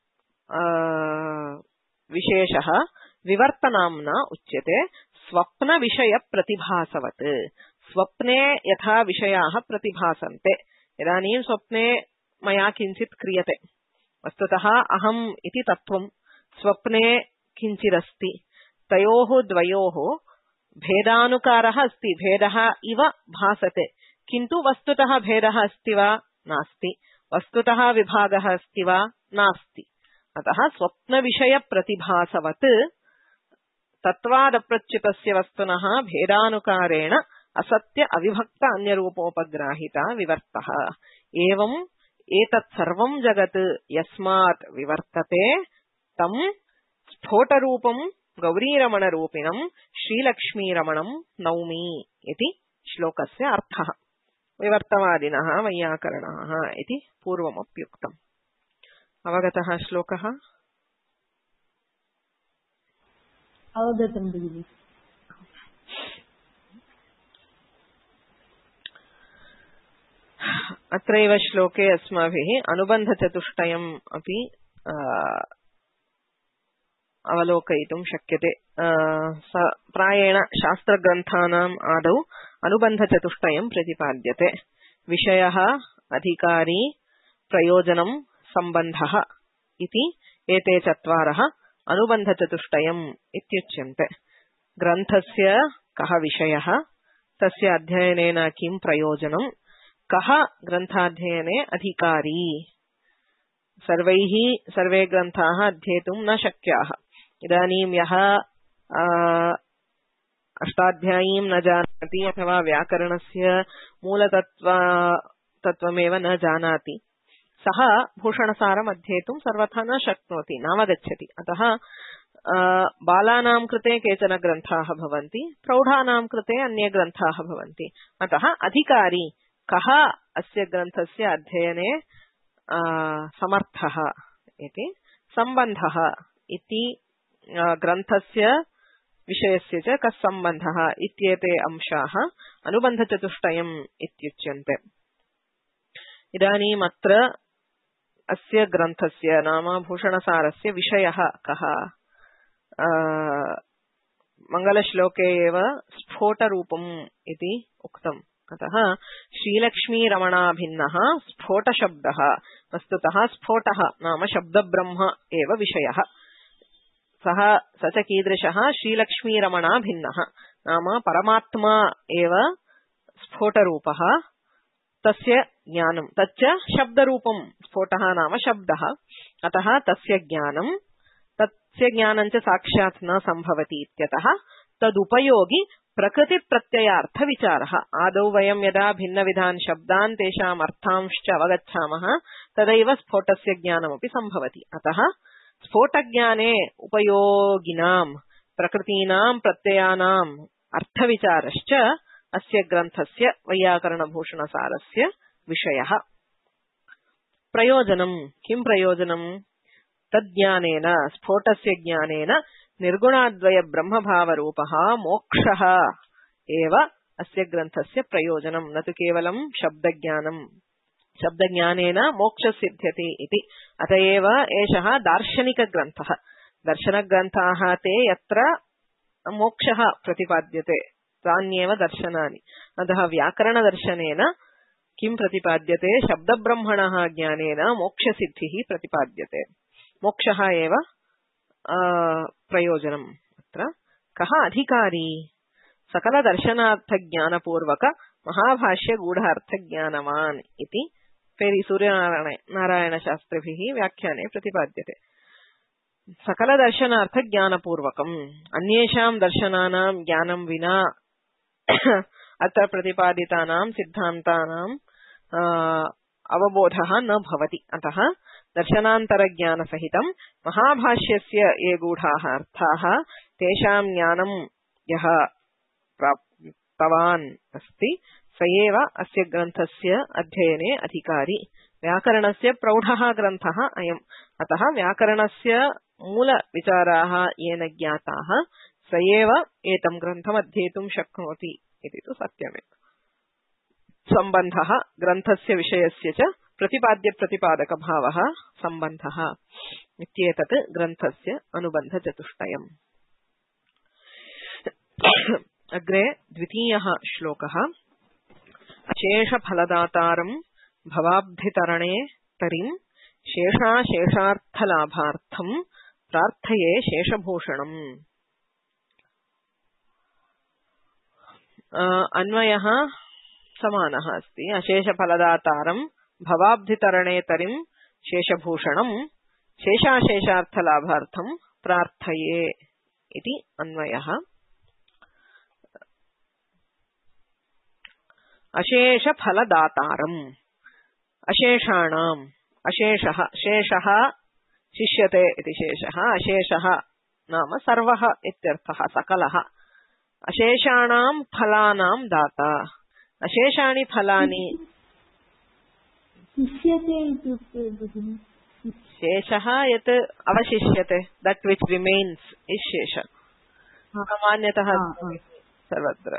विशेषः विवर्तनाम्ना उच्यते स्वप्नविषयप्रतिभासवत्। स्वप्ने यथा विषयाः प्रतिभासन्ते इदानीं स्वप्ने मया किञ्चित् क्रियते वस्तुतः अहम् इति तत्त्वं स्वप्ने किञ्चिदस्ति तयोः द्वयोः भेदानुकारः अस्ति भेदः इव भासते किन्तु वस्तुतः भेदः अस्ति वा नास्ति वस्तुतः विभागः अस्ति वा नास्ति। अतः स्वप्नविषयप्रतिभासवत् तत्त्वादप्रच्युतस्य वस्तुनः भेदानुकारेण असत्य अविभक्त अन्यरूपोपग्राहिता विवर्तः। एवम् एतत् सर्वं जगत् यस्मात् विवर्तते तं स्फोटरूपं गौरीरमणरूपिणं श्रीलक्ष्मीरमणं नौमि इति श्लोकस्य अर्थः। विवर्तवादिनः वैयाकरणाः इति पूर्वमप्युक्तम्। अवगतः श्लोकः? अवगतं भगिनि। अत्रैव श्लोके अस्माभिः अनुबन्धचतुष्टयम् अपि अवलोकयितुं शक्यते। प्रायेण शास्त्रग्रन्थानाम् आदौ अनुबन्धचतुष्टयं प्रतिपाद्यते। विषयः अधिकारी प्रयोजनं सम्बन्धः इति एते चत्वारः अनुबन्धचतुष्टयम् इत्युच्यन्ते। ग्रन्थस्य कः विषयः तस्य अध्ययनेन किं प्रयोजनं कः ग्रन्थाध्ययने अधिकारी सर्वैः सर्वे ग्रन्थाः अध्येतुं न शक्याः। इदानीं यः अष्टाध्यायीं न जानाति अथवा व्याकरणस्य मूलतत्त्व तत्त्वमेव न जानाति सः भूषणसारम् अध्येतुं सर्वथा न शक्नोति नावगच्छति। अतः बालानां कृते केचन ग्रन्थाः भवन्ति प्रौढानां कृते अन्ये ग्रन्थाः भवन्ति। अतः अधिकारी कः अस्य ग्रन्थस्य अध्ययने समर्थः इति सम्बन्धः इति ग्रन्थस्य विषयस्य च कः सम्बन्धः इत्येते अंशाः अनुबन्धचतुष्टयम् इत्युच्यन्ते। इदानीम् अत्र अस्य ग्रन्थस्य नाम भूषणसारस्य विषयः कः? मङ्गलश्लोके एव स्फोटरूपम् इति उक्तम्। अतः श्रीलक्ष्मीरमणाभिन्नः स्फोटशब्दः वस्तुतः स्फोटः नाम शब्दब्रह्म एव विषयः। सः स च कीदृशः? श्रीलक्ष्मीरमणाभिन्नः नाम परमात्मा एव स्फोटरूपः तस्य ज्ञानं तच्च शब्दरूपं स्फोटः नाम शब्दः। अतः तस्य ज्ञानं तस्य ज्ञानं च साक्षात् न सम्भवति इत्यतः तदुपयोगी प्रकृति प्रत्ययार्थ विचारः। आदौ वयं यदा भिन्नविधान् शब्दान् तेषाम् अर्थांश्च अवगच्छामः तदैव स्फोटस्य ज्ञानमपि सम्भवति। अतः स्फोटज्ञाने उपयोगिनां प्रकृतीनां प्रत्ययानाम् अर्थविचारश्च अस्य ग्रन्थस्य वैयाकरणभूषणसारस्य विषयः। प्रयोजनं किं प्रयोजनं? तज्ज्ञानेन स्फोटस्य ज्ञानेन निर्गुणाद्वय ब्रह्मभावरूपः मोक्षः एव अस्य ग्रन्थस्य प्रयोजनं, न तु केवलं शब्दज्ञानं। शब्दज्ञानेन मोक्षसिद्ध्यति इति। अतएव एषः दार्शनिकग्रन्थः। दर्शनग्रन्थाः ते यत्र मोक्षः प्रतिपाद्यते तान्येव दर्शनानि। अतः व्याकरणदर्शनेन किं प्रतिपाद्यते? शब्दब्रह्मणः ज्ञानेन मोक्षसिद्धिः प्रतिपाद्यते। मोक्षः एव प्रयोजनम्। अत्र कः अधिकारी? सकलदर्शनार्थज्ञानपूर्वक महाभाष्यगूढार्थज्ञानवान् इति पेरि सूर्यनारायणशास्त्रिभिः व्याख्याने प्रतिपाद्यते। सकलदर्शनार्थज्ञानपूर्वकम् अन्येषां दर्शनानां ज्ञानं विना अत्र प्रतिपादितानां सिद्धान्तानां अवबोधः न भवति। अतः दर्शनान्तरज्ञानसहितं महाभाष्यस्य ये गूढाः अर्थाः तेषां ज्ञानं यः प्राप्तवान् अस्ति स एव अस्य ग्रन्थस्य अध्ययने अधिकारी। व्याकरणस्य प्रौढः ग्रन्थः अयम्। अतः व्याकरणस्य मूलविचाराः येन ज्ञाताः स एव एतं ग्रन्थम् अध्येतुं शक्नोति इति तु सत्यमेव। सम्बन्धः ग्रन्थस्य विषयस्य च प्रतिपाद्य प्रतिपादक भावः सम्बन्धः इत्येतत् ग्रन्थस्य अनुबन्धचतुष्टयम्। अग्रे द्वितीयः श्लोकः। अशेषफलदातारं भवाब्धितरणे तरिं शेषाशेषार्थलाभार्थं प्रार्थये शेषभूषणम्। अन्वयः समानः अस्ति। अशेषफलदातारं भवाब्धितरणे तरिं शेषभूषणं शेषाशेषार्थलाभार्थं प्रार्थये इति अन्वयः। अशेषफलदातारम् अशेषाणाम् अशेषः शेषः शिष्यते इति शेषः। अशेषः नाम सर्वः इत्यर्थः, सकलः। अशेषाणां फलानां दाता। अशेषाणि फलानि शिष्यते इत्युक्ते शेषः यत् अवशिष्यते, दट् विच रिमेन्स् इस् शेष। सामान्यतः सर्वत्र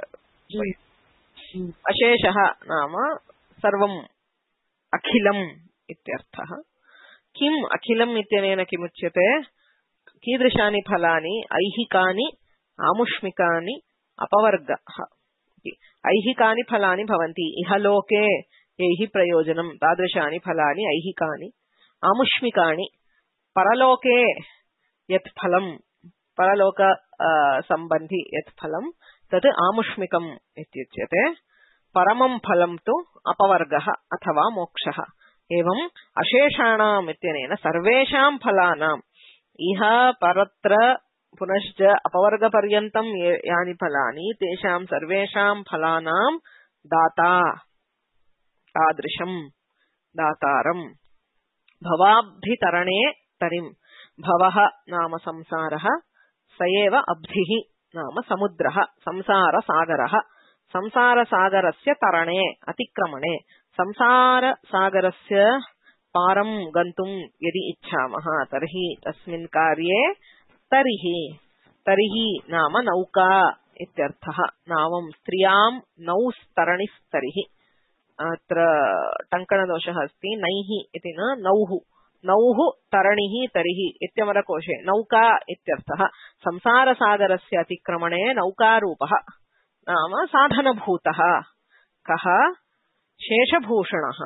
अशेषः नाम सर्वम् अखिलम् इत्यर्थः। किम् अखिलम् इत्यनेन किमुच्यते? कीदृशानि फलानि? ऐहिकानि, आमुष्मिकानि, अपवर्गः। ऐहिकानि फलानि भवन्ति इहलोके यैः प्रयोजनं तादृशानि फलानि ऐहिकानि। आमुष्मिकानि परलोके यत् फलं, परलोक सम्बन्धि यत् फलं तत् आमुष्मिकम् इत्युच्यते। परमं फलं तु अपवर्गः अथवा मोक्षः। एवम् अशेषाणाम् इत्यनेन सर्वेषां फलानाम् इह परत्र पुनश्च अपवर्गपर्यन्तं यानि फलानि तेषां सर्वेषां फलानां दाता, तादृशं दातारं। भवाब्धितरणे तरिम्। भवः नाम संसारः, स एव अब्धिः नाम समुद्रः, संसारसागरः। संसारसागरस्य तरणे अतिक्रमणे, संसारसागरस्य पारं गन्तुं यदि इच्छामः तर्हि तस्मिन् कार्ये तरिहि। तरिहि नाम नौका इत्यर्थः। नावं स्त्रियां नौस्तरणिस्तरिहि। अत्र टङ्कणदोषः अस्ति, नैः इति न नौः। नौः तरणिः तरिहि इत्यमरकोशे नौका इत्यर्थः। संसारसागरस्य अतिक्रमणे नौकारूपः नाम साधनभूतः कः? शेषभूषणः।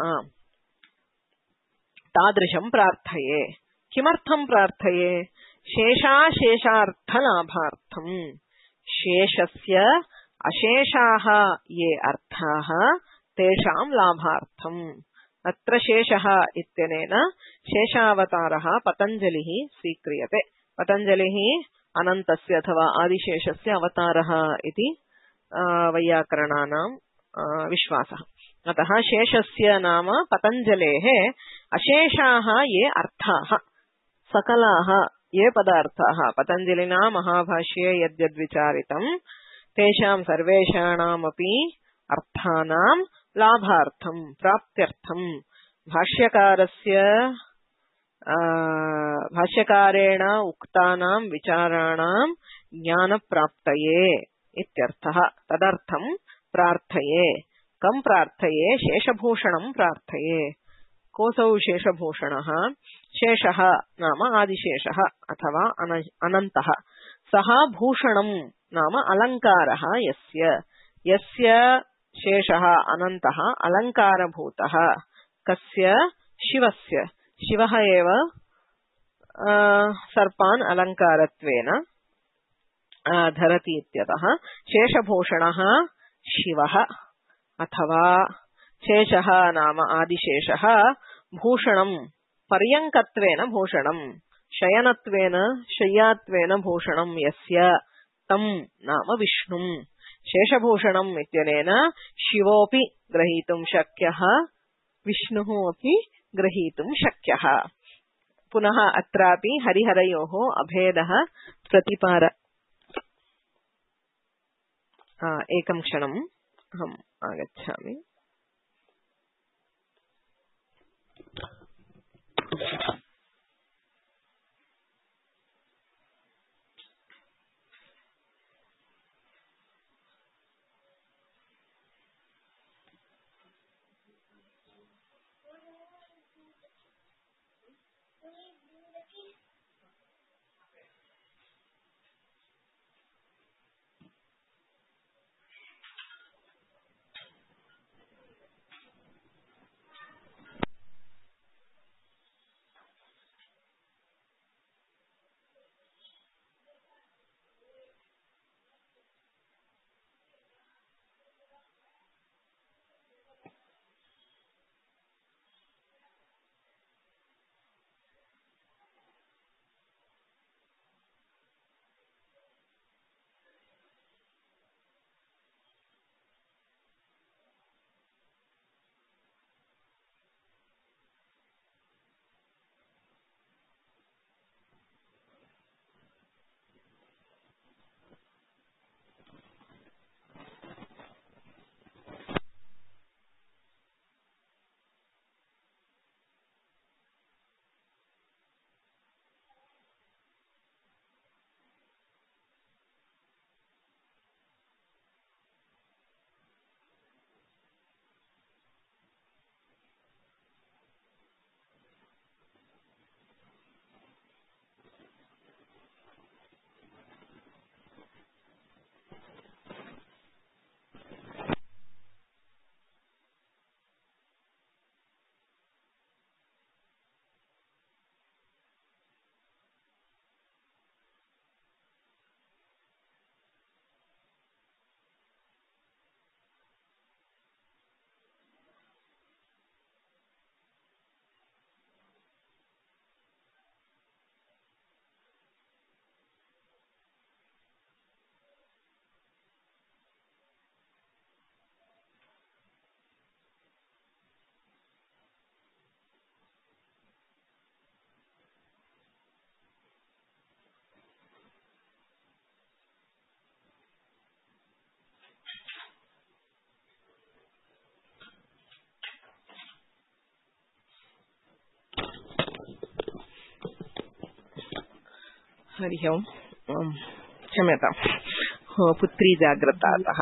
तादृशं प्रार्थये। किमर्थं प्रार्थये? शेषाशेषार्थलाभार्थम्। शेषस्य अशेषाः ये अर्थाः तेषां लाभार्थम्। अत्र शेषः इत्यनेन शेषावतारः पतञ्जलिः स्वीक्रियते। पतञ्जलिः अनन्तस्य अथवा आदिशेषस्य अवतारः इति वैयाकरणानां विश्वासः। अतः शेषस्य नाम पतञ्जलेः अशेषाः ये अर्थाः सकलाः ये पदार्थाः पतञ्जलिना महाभाष्ये यद्यद्विचारितं तेषां सर्वेषाणामपि अर्थानां लाभार्थं प्राप्त्यर्थं भाष्यकारस्य भाष्यकारेण उक्तानां विचाराणां ज्ञानप्राप्तये इत्यर्थः। तदर्थं प्रार्थये। कं प्रार्थये? शेषभूषणं प्रार्थये। कोऽसौ शेषभूषणः? शेषः नाम आदिशेषः अथवा अनन्तः। सः भूषणं नाम अलङ्कारः यस्य यस्य शेषः अनन्तः अलङ्कारभूतः। कस्य? शिवस्य। शिवः एव सर्पान् अलङ्कारत्वेन धरति इत्यतः शेषभूषणः शिवः अथवा शेषः नाम आदिशेषः भूषणं पर्यङ्कत्वेन भूषणं शयनत्वेन शय्यात्वेन भूषणं यस्य तं नाम विष्णुं। शेषभूषणम् इत्यनेन शिवोऽपि ग्रहीतुं शक्यः विष्णुः अपि ग्रहीतुं शक्यः। पुनः अत्रापि हरिहरयोः अभेदः प्रतिपार एकं क्षणम् अहम् आगच्छामि। हरि ओम्। क्षम्यताम्, पुत्री जाग्रतातः।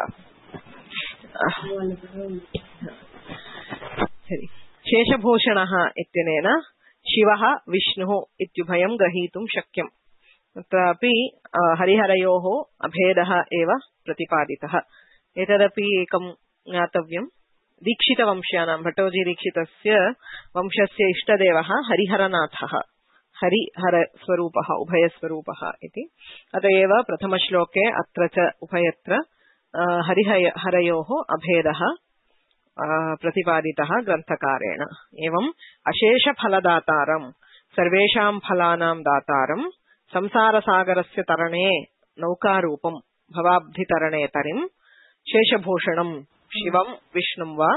शेषभूषणः इत्यनेन शिवः विष्णुः इत्युभयं ग्रहीतुं शक्यम्। तत्रापि हरिहरयोः अभेदः एव प्रतिपादितः। एतदपि एकं ज्ञातव्यम्। दीक्षितवंश्यानां भट्टोजीदीक्षितस्य वंशस्य इष्टदेवः हरिहरनाथः, हरिहरस्वरूपः, उभयस्वरूपः इति। अत एव प्रथमश्लोके अत्र च उभयत्र हरिहरयोः अभेदः प्रतिपादितः ग्रन्थकारेण। एवं अशेषफलदातारं सर्वेषां फलानां दातारं संसारसागरस्य तरणे नौकारूपं भवाब्धितरणे तरिं शेषभूषणं शिवं विष्णुं वा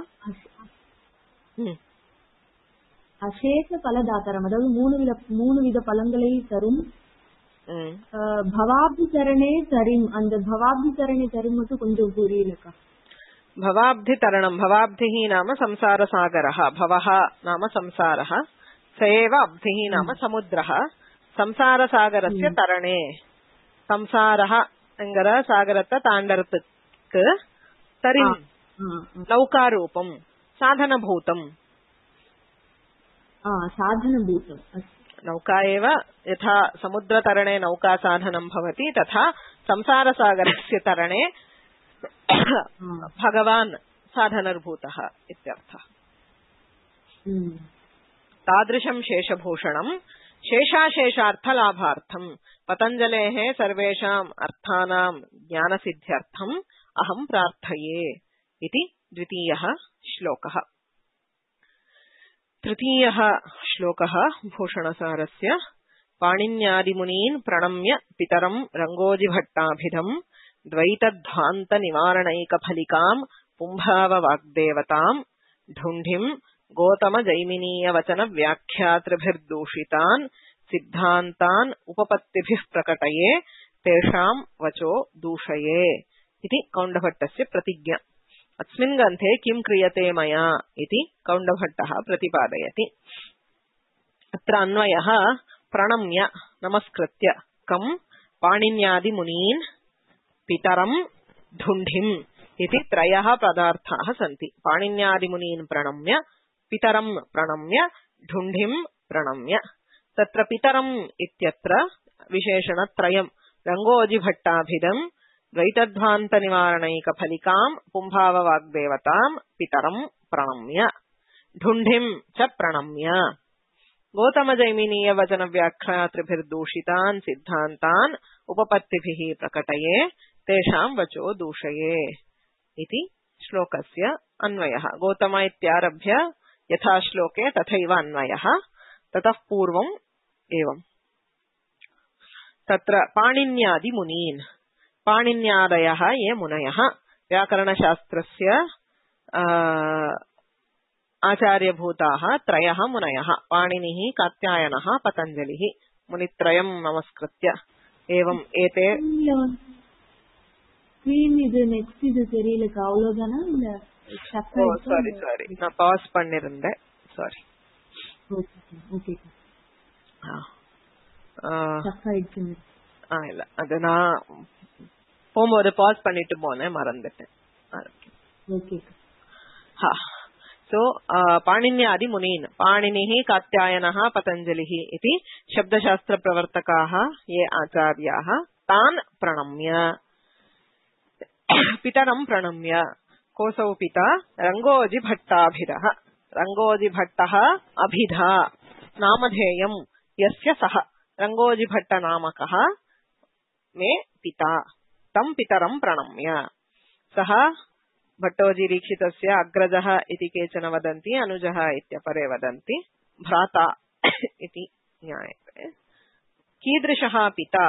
அசேஷ பலதாத்தரம், அதாவது மூணு வித மூணு வித பலன்களை தரும். பவாப்தி தரணே தரிம், அந்த பவாப்தி தரணே தரிம் மட்டும் கொஞ்சம் புரியலக்கா. भवाब्धि तरणं, भवाब्धिः नाम संसारसागरः, भवः नाम संसारः, स एव अब्धिः नाम समुद्रः. संसारसागरस्य तरणे, संसारः என்கிற சாகரத்தை தாண்டறதுக்கு தரிம் நௌகாரூபம் சாதனபூதம். साधनभूतम् नौका एव यथा समुद्रतरणे नौका साधनं भवति तथा संसारसागरस्य तरणे भगवान् साधनर्भूतः इत्यर्थः. तादृशं शेषभूषणं शेषाशेषार्थलाभार्थं पतञ्जलेः सर्वेषाम् अर्थानां ज्ञानसिद्ध्यर्थम् अहं प्रार्थये इति द्वितीयः श्लोकः. तृतीयः श्लोकः भूषणसारस्य पाणिन्यादिमुनीन् प्रणम्य पितरं रङ्गोजिभट्टाभिधं द्वैतध्वान्तनिवारणैकफलिकाम् पुंभाववाग्देवताम् ढुण्ढिम् गौतमजैमिनीयवचनव्याख्यातृभिर्दूषितान् सिद्धान्तान् उपपत्तिभिः प्रकटये तेषाम् वचो दूषये इति कौण्डभट्टस्य प्रतिज्ञा. अस्मिन् ग्रन्थे किं क्रियते मया इति कौण्डभट्टः प्रतिपादयति. अत्र अन्वयः प्रणम्य नमस्कृत्य कं पाणिन्यादिमुनीन् पितरं ढुण्ढिम् इति त्रयः पदार्थाः सन्ति. पाणिन्यादिमुनीन् प्रणम्य, पितरं प्रणम्य, ढुण्ढिम् प्रणम्य. तत्र पितरम् इत्यत्र विशेषणत्रयम् रङ्गोजिभट्टाभिधम् द्वैतध्वान्तनिवारणैकफलिकाम् पुंभाववाग्देवताम् पितरं प्रणम्य, ढुण्ढिम् च प्रणम्य, गौतमजैमिनीयवचनव्याख्यातृभिर्दूषितान् सिद्धान्तान् उपपत्तिभिः प्रकटये तेषाम् वचो दूषये इति श्लोकस्य अन्वयः. गौतम इत्यारभ्य यथा श्लोके तथैव अन्वयः. ततः पूर्वम् एवम्. तत्र पाणिन्यादिमुनीन्, पाणिन्यादयः ये मुनयः, व्याकरणशास्त्रस्य आचार्यभूताः त्रयः मुनयः, पाणिनिः, कात्यायनः, पतञ्जलिः, मुनित्रयं नमस्कृत्य एवम् एते. இது நெக்ஸ்ட் இது தெரியலக்கா, அவ்வளவுதானா? இல்ல சாரி சாரி நான் பாஸ் பண்ணிருந்தேன், சாரி. ஓகே இல்ல அது நான் போகும்போது பாஸ் பண்ணிட்டு போனேன், மறந்துட்டேன். सो पाणिन्यादि मुनीन्, पाणिनिः, कात्यायनः, पतञ्जलिः इति शब्दशास्त्रप्रवर्तकाः ये आचार्याः तान् प्रणम्य पितरं प्रणम्य. कोसौ पिता? रङ्गोजिभट्टाभिधः. रङ्गोजिभट्टः अभिधा नामधेयम् यस्य सः रङ्गोजिभट्टनामकः मे पिता, तं पितरं प्रणम्य. सः भट्टोजीदीक्षितस्य अग्रजः इति केचन वदन्ति, अनुजः इत्यपरे वदन्ति, भ्राता इति ज्ञायते. कीदृशः पिता?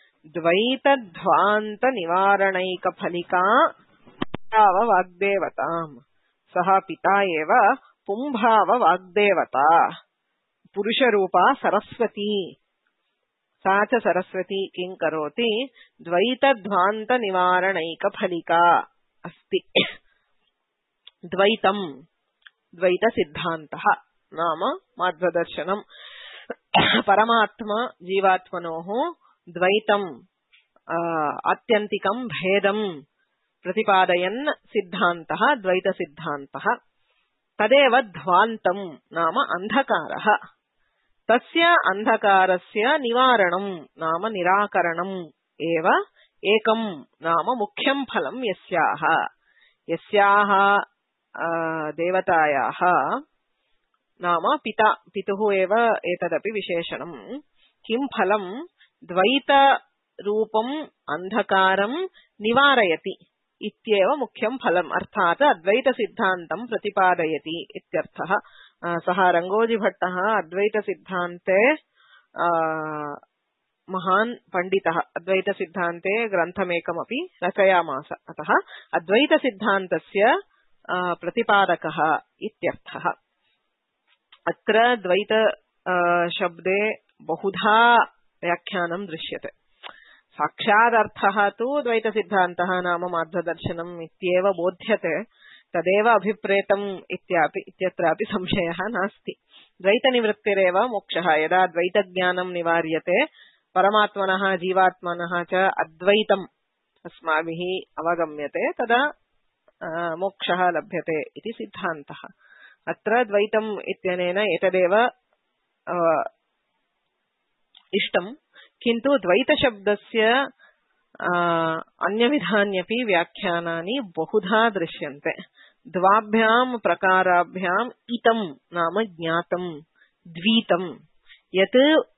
द्वैतध्वान्तनिवारणैकफलिका वाग्देवताम्. सः पिता एव पुंभाववाग्देवता, पुरुषरूपा सरस्वती. सा च सरस्वती किं करोति? द्वैतध्वान्तनिवारणैकफलिका अस्ति. द्वैतम्, द्वैतसिद्धान्तः नाम माध्वदर्शनम्. परमात्मा जीवात्मनोः द्वैतम्, आत्यन्तिकम् भेदम् प्रतिपादयन् सिद्धान्तः द्वैतसिद्धान्तः. तदेव ध्वान्तम् नाम अन्धकारः. तस्य अन्धकारस्य निवारणम् नाम निराकरणम् एव एकम् नाम मुख्यम् फलम् यस्याः यस्याः देवतायाः नाम पिता, पितुः एव एतदपि विशेषणम्. किं फलम्? द्वैतरूपम् अन्धकारम् निवारयति इत्येव मुख्यं फलम्, अर्थात् अद्वैतसिद्धान्तम् प्रतिपादयति इत्यर्थः. सः रङ्गोजिभट्टः अद्वैतसिद्धान्ते महान् पण्डितः अद्वैतसिद्धान्ते ग्रन्थमेकमपि रचयामास। अतः अद्वैतसिद्धान्तस्य प्रतिपादकः इत्यर्थः। अत्र द्वैत शब्दे बहुधा व्याख्यानं दृश्यते। साक्षादर्थः तु द्वैतसिद्धान्तः नाम माध्वदर्शनम् इत्येव बोध्यते, तदेव अभिप्रेतम् इत्यापि इत्यत्रापि संशयः नास्ति। द्वैतनिवृत्तिरेव मोक्षः। यदा द्वैतज्ञानं निवार्यते परमात्मनः जीवात्मनः च अद्वैतम् अस्माभिः अवगम्यते, तदा मोक्षः लभ्यते इति सिद्धान्तः। अत्र द्वैतम् इत्यनेन एतदेव इष्टम्, किन्तु द्वैतशब्दस्य अन्यविधान्यपि व्याख्यानानि बहुधा दृश्यन्ते। द्वाभ्यां प्रकाराभ्याम् इतम् नाम ज्ञातम्, द्वीतम् यत्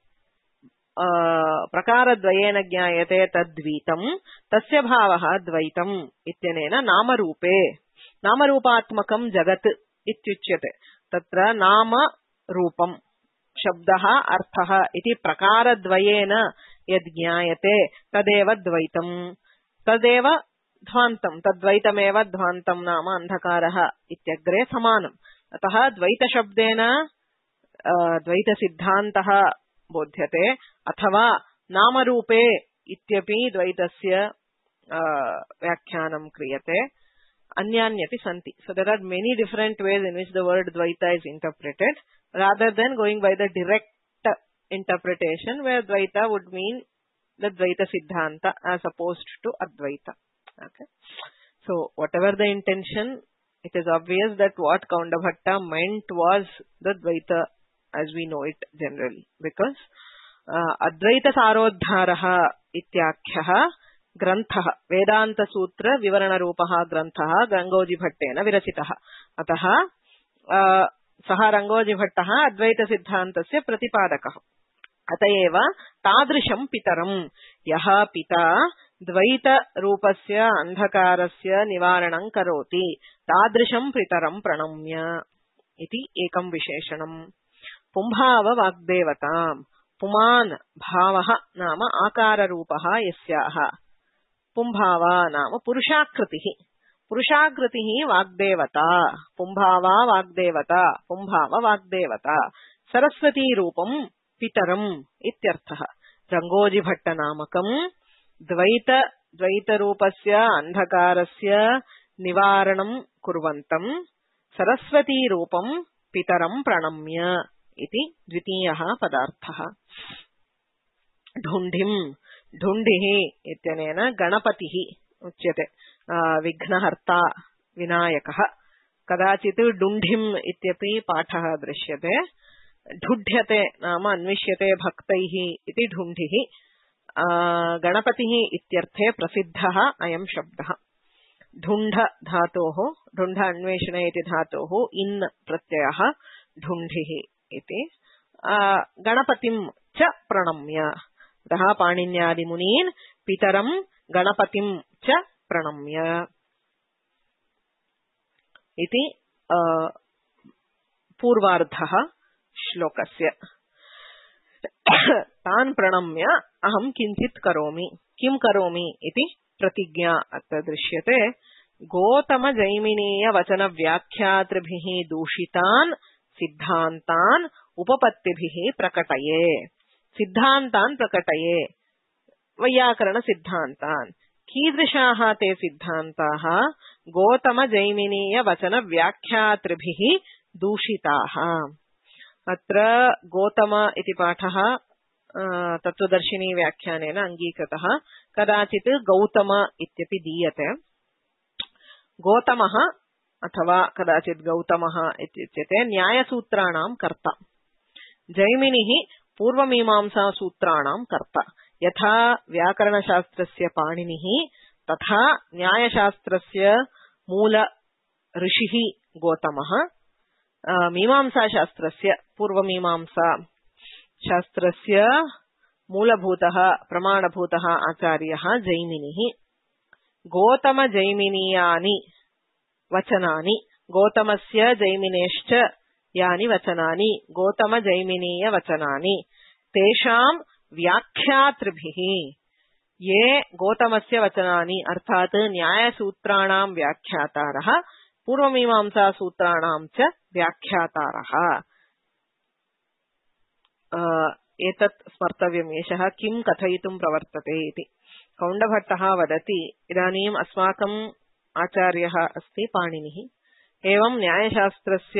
प्रकारद्वयेन ज्ञायते तद्द्वीतम्, तस्य भावः द्वैतम् इत्यनेन नामरूपे नामरूपात्मकं जगत् इत्युच्यते। तत्र नाम रूपम् शब्दः अर्थः इति प्रकारद्वयेन यद् ज्ञायते तदेव द्वैतम्, तदेव ध्वान्तम्, तद्वैतमेव ध्वान्तम् नाम अन्धकारः इत्यग्रे समानम्। अतः द्वैतशब्देन द्वैतसिद्धान्तः बोध्यते, अथवा नामरूपे इत्यपि द्वैतस्य व्याख्यानं क्रियते। अन्यान्यपि सन्ति। So there are many different ways in which the word Dvaita is interpreted, rather than going by the direct interpretation where Dvaita would mean the Dvaita Siddhanta as opposed to Advaita. Okay. So whatever the intention, it is obvious that what Kaundabhatta meant was the Dvaita as we know it generally, because uh, Advaita Sarodharaha ityakhyah ग्रन्थः वेदान्तसूत्र विवरणरूपः ग्रन्थः रङ्गोजीभट्टेन विरचितः। अतः सः रङ्गोजीभट्टः अद्वैतसिद्धान्तस्य प्रतिपादकः। अतएव तादृशं पितरं यः पिता द्वैतरूपस्य अन्धकारस्य निवारणं करोति तादृशं पितरं प्रणम्य इति एकं विशेषणम्। पुंभाववाग्देवतां पुमान् भावः नाम आकाररूपः यस्याः, पुंभावा नाम पुरुषाकृतिः, पुरुषाकृतिः वाग्देवता, पुंभावा वाग्देवता, पुंभाव वाग्देवता, सरस्वती रूपं पितरम् इत्यर्थः। रङ्गोजीभट्टनामकं द्वैत द्वैतरूपस्य अन्धकारस्य निवारणं कुर्वन्तं सरस्वती रूपं पितरं प्रणम्य इति द्वितीयः पदार्थः। ढुण्ढिम् ढुण्ढिः इत्यनेन गणपतिः उच्यते, विघ्नहर्ता विनायकः। कदाचित् ढुण्ढिम् इत्यपि पाठः दृश्यते। ढुढ्यते नाम अन्विष्यते भक्तैः इति ढुण्ढिः। गणपतिः इत्यर्थे प्रसिद्धः अयं शब्दः। ढुण्ढ धातोः, ढुण्ढ अन्वेषणे इति धातोः इन् प्रत्ययः ढुण्ढिः इति। गणपतिं च प्रणम्य, अतः पाणिन्यादिमुनीन् पितरं गणपतिं च प्रणम्य इति पूर्वार्धः श्लोकस्य। तान् प्रणम्य अहं किञ्चित् करोमि, किं करोमि इति प्रतिज्ञा अत्र दृश्यते। गौतम जैमिनीय वचन व्याख्यातृभिः दूषितान् सिद्धान्तान् उपपत्तिभिः प्रकटये, सिद्धान्तान् प्रकटये, वैयाकरण सिद्धान्तान्। कीदृशाः ते सिद्धान्ताः? गौतम जैमिनीय वचन व्याख्यातृभिः दूषिताः। अत्र गौतम इति पाठः तत्त्वदर्शिनी व्याख्यानेन अङ्गीकृतः, कदाचित् गौतम इत्यपि दीयते। गौतमः अथवा कदाचित् गौतमः इत्युच्यते न्यायसूत्राणां कर्ता। जैमिनिः पूर्वमीमांसा सूत्राणां कर्ता। यथा व्याकरणशास्त्रस्य पाणिनिः तथा न्यायशास्त्रस्य मूल ऋषिः गौतमः। मीमांसाशास्त्रस्य पूर्वमीमांसा शास्त्रस्य मूलभूतः प्रमाणभूतः आचार्यः जैमिनिः। गौतम जैमिनीयानि वचनानि, गौतमस्य जैमिनेश्च यानि वचनानि, गौतम जैमिनीय वचनानि, तेषां व्याख्यातृभिः ये गौतमस्य वचनानि अर्थात न्यायसूत्राणां व्याख्यातारः पूर्वमीमांसा सूत्राणां च व्याख्यातारः। एतत् स्मर्तव्यम्। एषः किं कथयितुं प्रवर्तते इति कौण्डभट्टः वदति। इदानीम् अस्माकम् आचार्यः अस्ति पाणिनिः, एवं न्यायशास्त्रस्य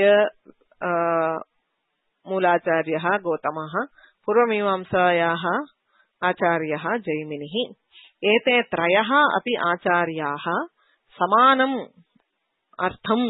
मूलाचार्यः गौतमः, पूर्वमीमांसायाः आचार्यः जैमिनिः। एते त्रयः अपि आचार्याः समानम् अर्थम्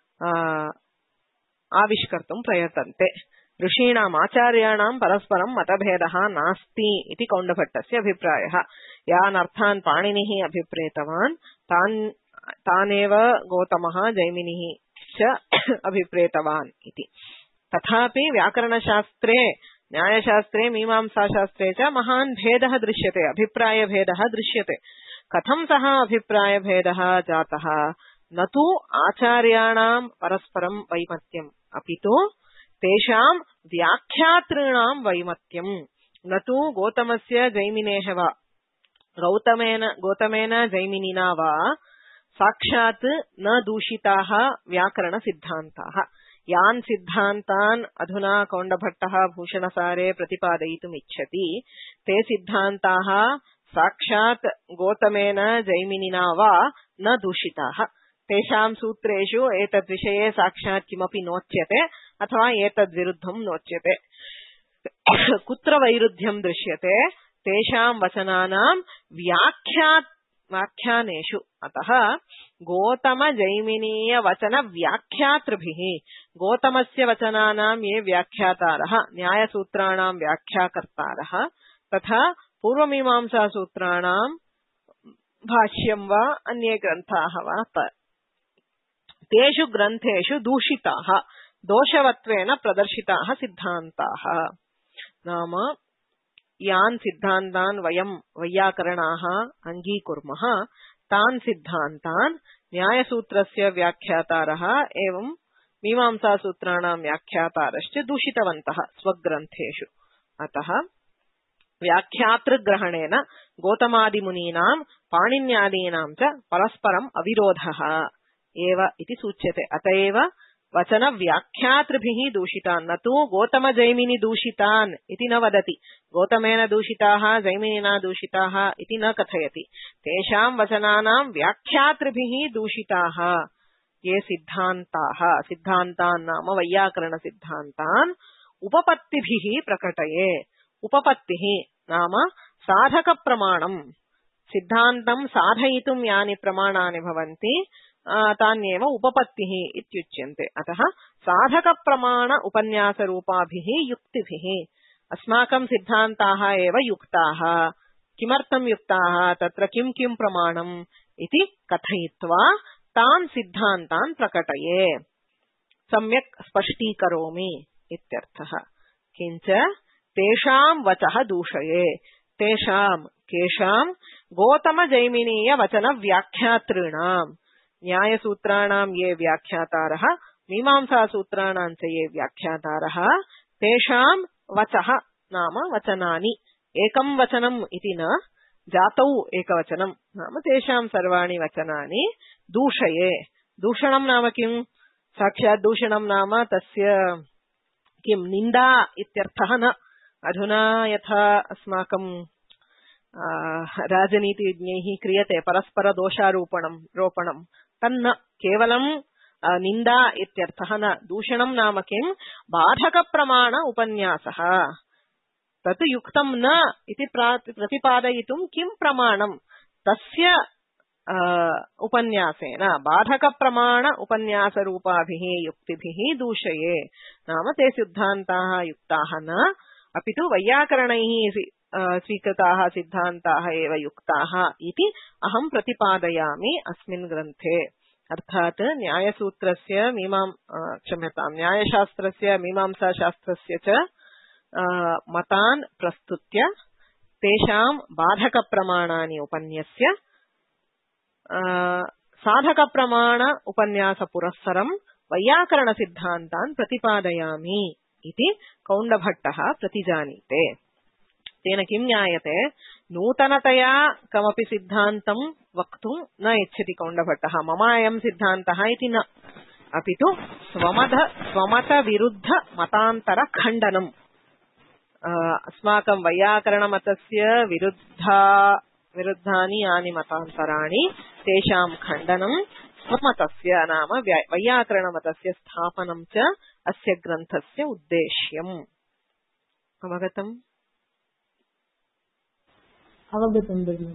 आविष्कर्तुं प्रयतन्ते। ऋषीणाम् आचार्याणां परस्परं मतभेदः नास्ति इति कौण्डभट्टस्य अभिप्रायः। यान् अर्थान् पाणिनिः अभिप्रेतवान् तान् तानेव गौतमः जैमिनिः च अभिप्रेतवान् इति। तथापि व्याकरणशास्त्रे, न्यायशास्त्रे, मीमांसाशास्त्रे च महान् भेदः दृश्यते, अभिप्रायभेदः दृश्यते। कथं सः अभिप्रायभेदः जातः? न तु आचार्याणां परस्परं वैमत्यम्, अपि तु तेषां व्याख्यातॄणां वैमत्यम्। न तु गौतमस्य जैमिनेः वा गौतमेन गौतमेन जैमिनिना वा साक्षात् न दूषिताः व्याकरणसिद्धान्ताः। यान् सिद्धान्तान् अधुना कौण्डभट्टः भूषणसारे प्रतिपादयितुम् इच्छति, ते सिद्धान्ताः साक्षात् गौतमेन जैमिनिना वा न दूषिताः। तेषां सूत्रेषु एतद्विषये साक्षात् किमपि नोच्यते अथवा एतद्विरुद्धं नोच्यते। कुत्र वैरुध्यं दृश्यते? तेषां वचनानां व्याख्यात् व्याख्यानेषु। अतः गौतमजैमिनीय वचन व्याख्यातृभिः, गौतमस्य वचनानां ये व्याख्यातारः, न्यायसूत्राणां व्याख्याकर्तारः, तथा पूर्वमीमांसासूत्राणां भाष्यं वा अन्ये ग्रन्थाः वा तेषु ग्रन्थेषु दूषिताः, दोषवत्वेन प्रदर्शिताः सिद्धान्ताः। नाम यान् सिद्धान्तान् वयं वैयाकरणाः अङ्गीकुर्मः, तान् सिद्धान्तान् न्यायसूत्रस्य व्याख्यातारः एवं मीमांसासूत्राणां व्याख्यातारश्च दूषितवन्तः स्वग्रन्थेषु। अतः व्याख्यातृग्रहणेन गौतमादिमुनीनां पाणिन्यादीनां च परस्परम् अविरोधः एव इति सूच्यते। अतएव वचन व्याख्यातृभिः दूषितान्, न तु गौतमजैमिनि दूषितान् इति न वदति। गौतमेन दूषिताः जैमिनिना दूषिताः इति न कथयति। तेषां वचनानां व्याख्यातृभिः दूषिताः ये सिद्धान्ताः, सिद्धान्तान् नाम वैयाकरण सिद्धान्तान् उपपत्तिभिः प्रकटये। उपपत्तिः नाम साधक प्रमाणम्। सिद्धान्तं साधयितुं यानि प्रमाणानि भवन्ति तान्येव उपपत्तिः इत्युच्यन्ते। अतः साधक प्रमाण उपन्यास रूपाभिः युक्तिभिः अस्माकं सिद्धान्ताः एव युक्ताः। किमर्थं युक्ताः? तत्र किं किं प्रमाणम् इति कथयित्वा तान् सिद्धान्तान् प्रकटये, सम्यक् स्पष्टीकरोमि इत्यर्थः। किञ्च तेषां वचः दूषये। तेषां केषां? गौतमजैमिनीय वचन व्याख्यातॄणां, न्यायसूत्राणां ये व्याख्यातारः, मीमांसासूत्राणां च ये व्याख्यातारः, तेषां वचः नाम वचनानि। एकं वचनम् इति न, जातौ एकवचनं नाम तेषां सर्वाणि वचनानि दूषये। दूषणं नाम किं? साक्षात् दूषणं नाम तस्य किं निन्दा इत्यर्थः न। अधुना यथा अस्माकं राजनीतिज्ञैः क्रियते परस्पर दोषारोपणं रोपणं, तन्न केवलं निन्दा इत्यर्थः न। दूषणं नाम किं? बाधक प्रमाण उपन्यासः। तत् युक्तं न इति प्रतिपादयितुं किं प्रमाणं? तस्य उपन्यासेन बाधक प्रमाण उपन्यास रूपाभिः युक्तिभिः दूषये। नाम ते सिद्धान्ताः युक्ताः न, अपि तु वैयाकरणैः स्वीकृताः सिद्धान्ताः एव युक्ताः इति अहं प्रतिपादयामि अस्मिन् ग्रन्थे। अर्थात् न्यायसूत्रस्य मीमां क्षम्यतां न्यायशास्त्रस्य मीमांसाशास्त्रस्य च मतान् प्रस्तुत्य तेषां बाधक प्रमाणानि उपन्यस्य साधक प्रमाण उपन्यास पुरस्सरं वैयाकरण सिद्धान्तान् प्रतिपादयामि इति कौण्डभट्टः प्रतिजानीते। तेन किं ज्ञायते नूतनतया कमपि सिद्धान्तं वक्तुं न इच्छति कौण्डभट्टः मम अयं सिद्धान्तः इति न अपि तु स्वमत स्वमत विरुद्ध मतान्तर खण्डनम् अस्माकं वैयाकरणमतस्य विरुद्धा विरुद्धानि यानि मतान्तराणि तेषां खण्डनं स्वमतस्य नाम वैयाकरणमतस्य स्थापनं च अस्य ग्रन्थस्य उद्देश्यम् अवगतम् अवगतम् भगिनि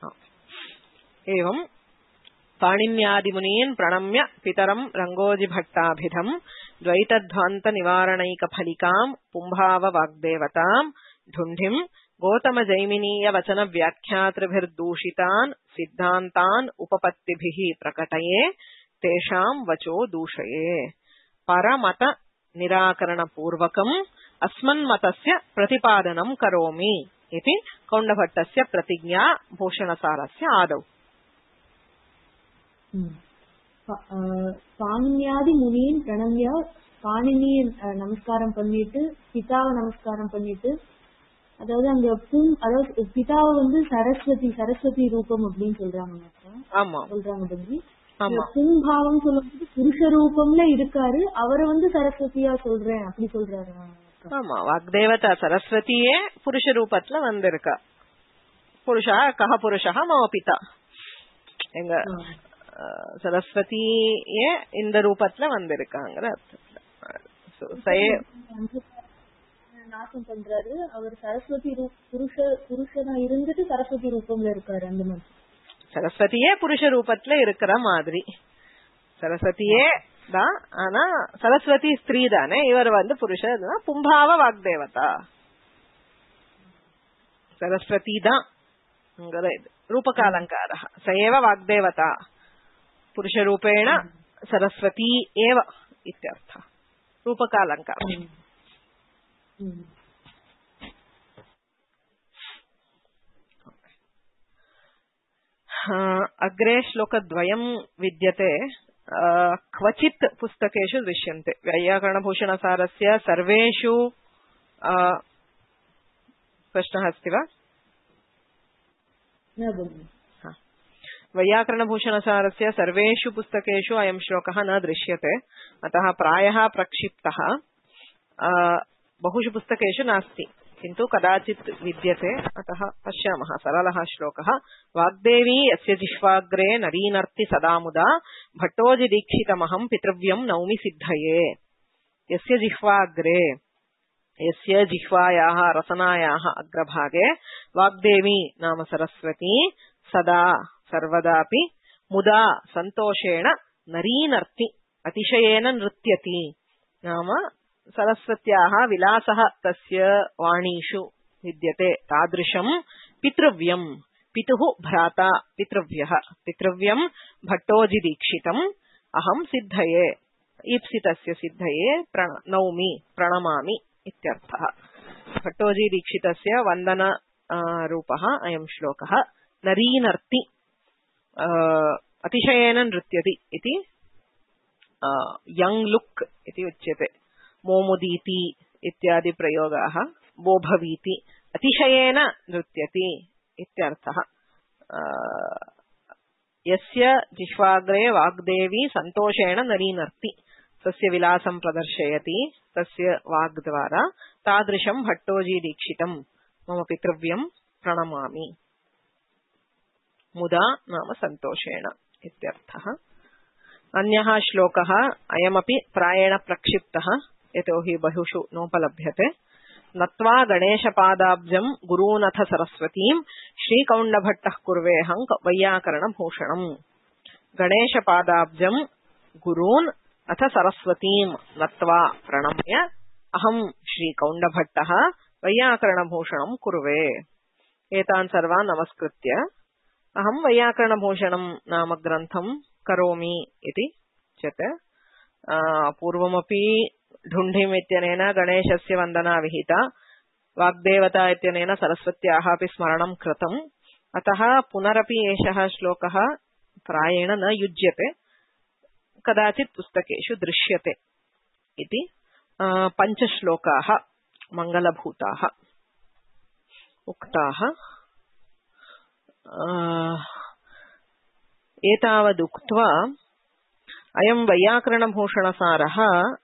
एवं पाणिन्यादिमुनीन् प्रणम्य पितरं रङ्गोजिभट्टाभिधम् द्वैतध्वान्तनिवारणैकफलिकाम् पुंभाववाग्देवताम् ढुण्ढिम् गौतमजैमिनीयवचनव्याख्यातृभिर्दूषितान् सिद्धान्तान् उपपत्तिभिः प्रकटये तेषाम् वचो दूषये परमत निराकरणपूर्वकम् अस्मन्मतस्य प्रतिपादनं करोमि इति कौण्डभट्टस्य प्रतिज्ञा भूषणसारस्य आदौ பாணின்யாதி முனியின் பிரணம்ய பாணினிய நமஸ்காரம் பண்ணிட்டு பிதாவை நமஸ்காரம் பண்ணிட்டு அதாவது அங்க பூம் அதாவது பிதாவை வந்து சரஸ்வதி சரஸ்வதி ரூபம் அப்படின்னு சொல்றாங்க சொல்றாங்க தம்பி பூம்பாவம் சொல்லும்போது புருஷ ரூபம்ல இருக்காரு அவரை வந்து சரஸ்வதியா சொல்றேன் அப்படி சொல்றாரு ஆமா வாக்தேவதா சரஸ்வதியே புருஷ ரூபத்துல வந்திருக்கா புருஷா கஹ புருஷா மம பிதா எங்க சரஸ்வதியே இந்த ரூபத்துல வந்திருக்காங்கிற நாசம் பண்றாரு அவர் சரஸ்வதி புருஷ புருஷனா இருந்துட்டு சரஸ்வதி ரூபம்ல இருக்காரு அந்த மாதிரி சரஸ்வதியே புருஷ ரூபத்துல இருக்கிற மாதிரி சரஸ்வதியே தான் ஆனா சரஸ்வதி ஸ்திரீ தானே இவர் வந்து புருஷர் பும்பாவ வாக்தேவதா சரஸ்வதி தான் ரூபகாலங்கார சயேவ வாக்தேவதா पुरुषरूपेण सरस्वती एव इत्यर्थः रूपकालङ्कारः अग्रे श्लोकद्वयं विद्यते क्वचित् पुस्तकेषु दृश्यन्ते वैयाकरणभूषणसारस्य सर्वेषु प्रश्नः अस्ति वा वैयाकरणभूषणसारस्य सर्वेषु पुस्तकेषु अयं श्लोकः न दृश्यते अतः प्रायः प्रक्षिप्तः बहुषु पुस्तकेषु नास्ति किन्तु कदाचित् विद्यते अतः पश्यामः सरलः श्लोकः वाग्देवी यस्य जिह्वाग्रे नरीनर्ति सदा मुदा भट्टोजिदीक्षितमहं पितृव्यं नौमि सिद्धये यस्य जिह्वाग्रे यस्य जिह्वायाः रसनायाः अग्रभागे वाग्देवी नाम सरस्वती सदा सर्वदापि मुदा सन्तोषेण नरीनर्ति अतिशयेन नृत्यति नाम सरस्वत्याः विलासः तस्य वाणीषु विद्यते तादृशं पितृव्यं पितुः भ्राता पितृव्यः पितृव्यं भट्टोजिदीक्षितम् अहं सिद्धये ईप्सितस्य सिद्धये नौमि प्रणमामि इत्यर्थः भट्टोजिदीक्षितस्य वन्दन रूपः अयं श्लोकः नरीनर्ति अतिशयेन नृत्यति इति यंग लुक इति उच्यते मोमुदीति इत्यादि प्रयोगाः बोभवीति अतिशयेन नृत्यति इत्यर्थः यस्य जिह्वाग्रे वाग्देवी सन्तोषेण नरीनर्ति तस्य विलासं प्रदर्शयति तस्य वाग्द्वारा तादृशं भट्टोजीदीक्षितं मम पितृव्यं प्रणमामि मुदा नाम सन्तोषेण इत्यर्थः अन्यः श्लोकः अयमपि प्रायेण प्रक्षिप्तः यतोहि बहुषु नोपलभ्यते नत्वा गणेशपादाब्जं गुरूनथ सरस्वतीं श्रीकौण्डभट्टः कुर्वेऽहं वैयाकरणभूषणम् गणेशपादाब्जं गुरून् अथ सरस्वतीं नत्वा प्रणम्य अहं श्रीकौण्डभट्टः वैयाकरणभूषणं कुर्वे एतान् सर्वान् नमस्कृत्य अहं वैयाकरणभूषणं नाम ग्रन्थं करोमि इति उच्यते पूर्वमपि ढुण्ढिम् इत्यनेन गणेशस्य वन्दना विहिता वाग्देवता इत्यनेन सरस्वत्याः अपि स्मरणं कृतम् अतः पुनरपि एषः श्लोकः प्रायेण न युज्यते कदाचित् पुस्तकेषु दृश्यते इति पञ्चश्लोकाः मङ्गलभूताः उक्ताः एतावदुक्त्वा अयं वैयाकरणभूषणसारः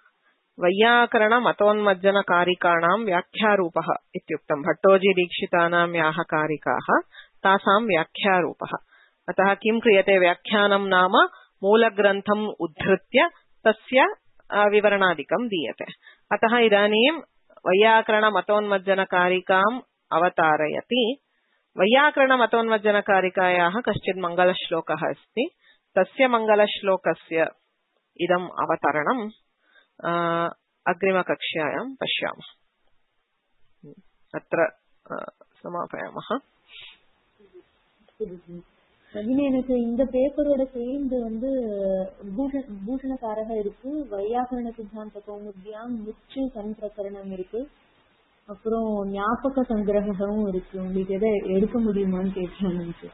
वैयाकरणमतोन्मज्जनकारिकाणां व्याख्यारूपः इत्युक्तं। भट्टोजीदीक्षितानां याः कारिकाः तासां व्याख्यारूपः। अतः किं क्रियते? व्याख्यानं नाम मूलग्रन्थम् उद्धृत्य तस्य विवरणादिकं दीयते। अतः इदानीं वैयाकरणमतोन्मज्जनकारिकाम् अवतारयति। वैयाकरणमतोन्मज्जनकारिकायाः कश्चित् मङ्गलश्लोकः अस्ति। तस्य मङ्गलश्लोकस्य इदम् अवतरणम् अग्रिमकक्ष्यायां पश्यामः। अत्र समापयामः। ரஜினி, எனக்கு இந்த பேப்பரோட சேர்ந்து வந்து பூஷணசாரக இருக்கு, வையாகரண சித்தாந்த கௌமுத்யாம் முச்சு சன் பிரகரணம் இருக்கு, அப்புறம் ஞாபக சங்கிரகமும் இருக்கு. உங்களுக்கு எதை எடுக்க முடியுமான்னு கேட்கணும்.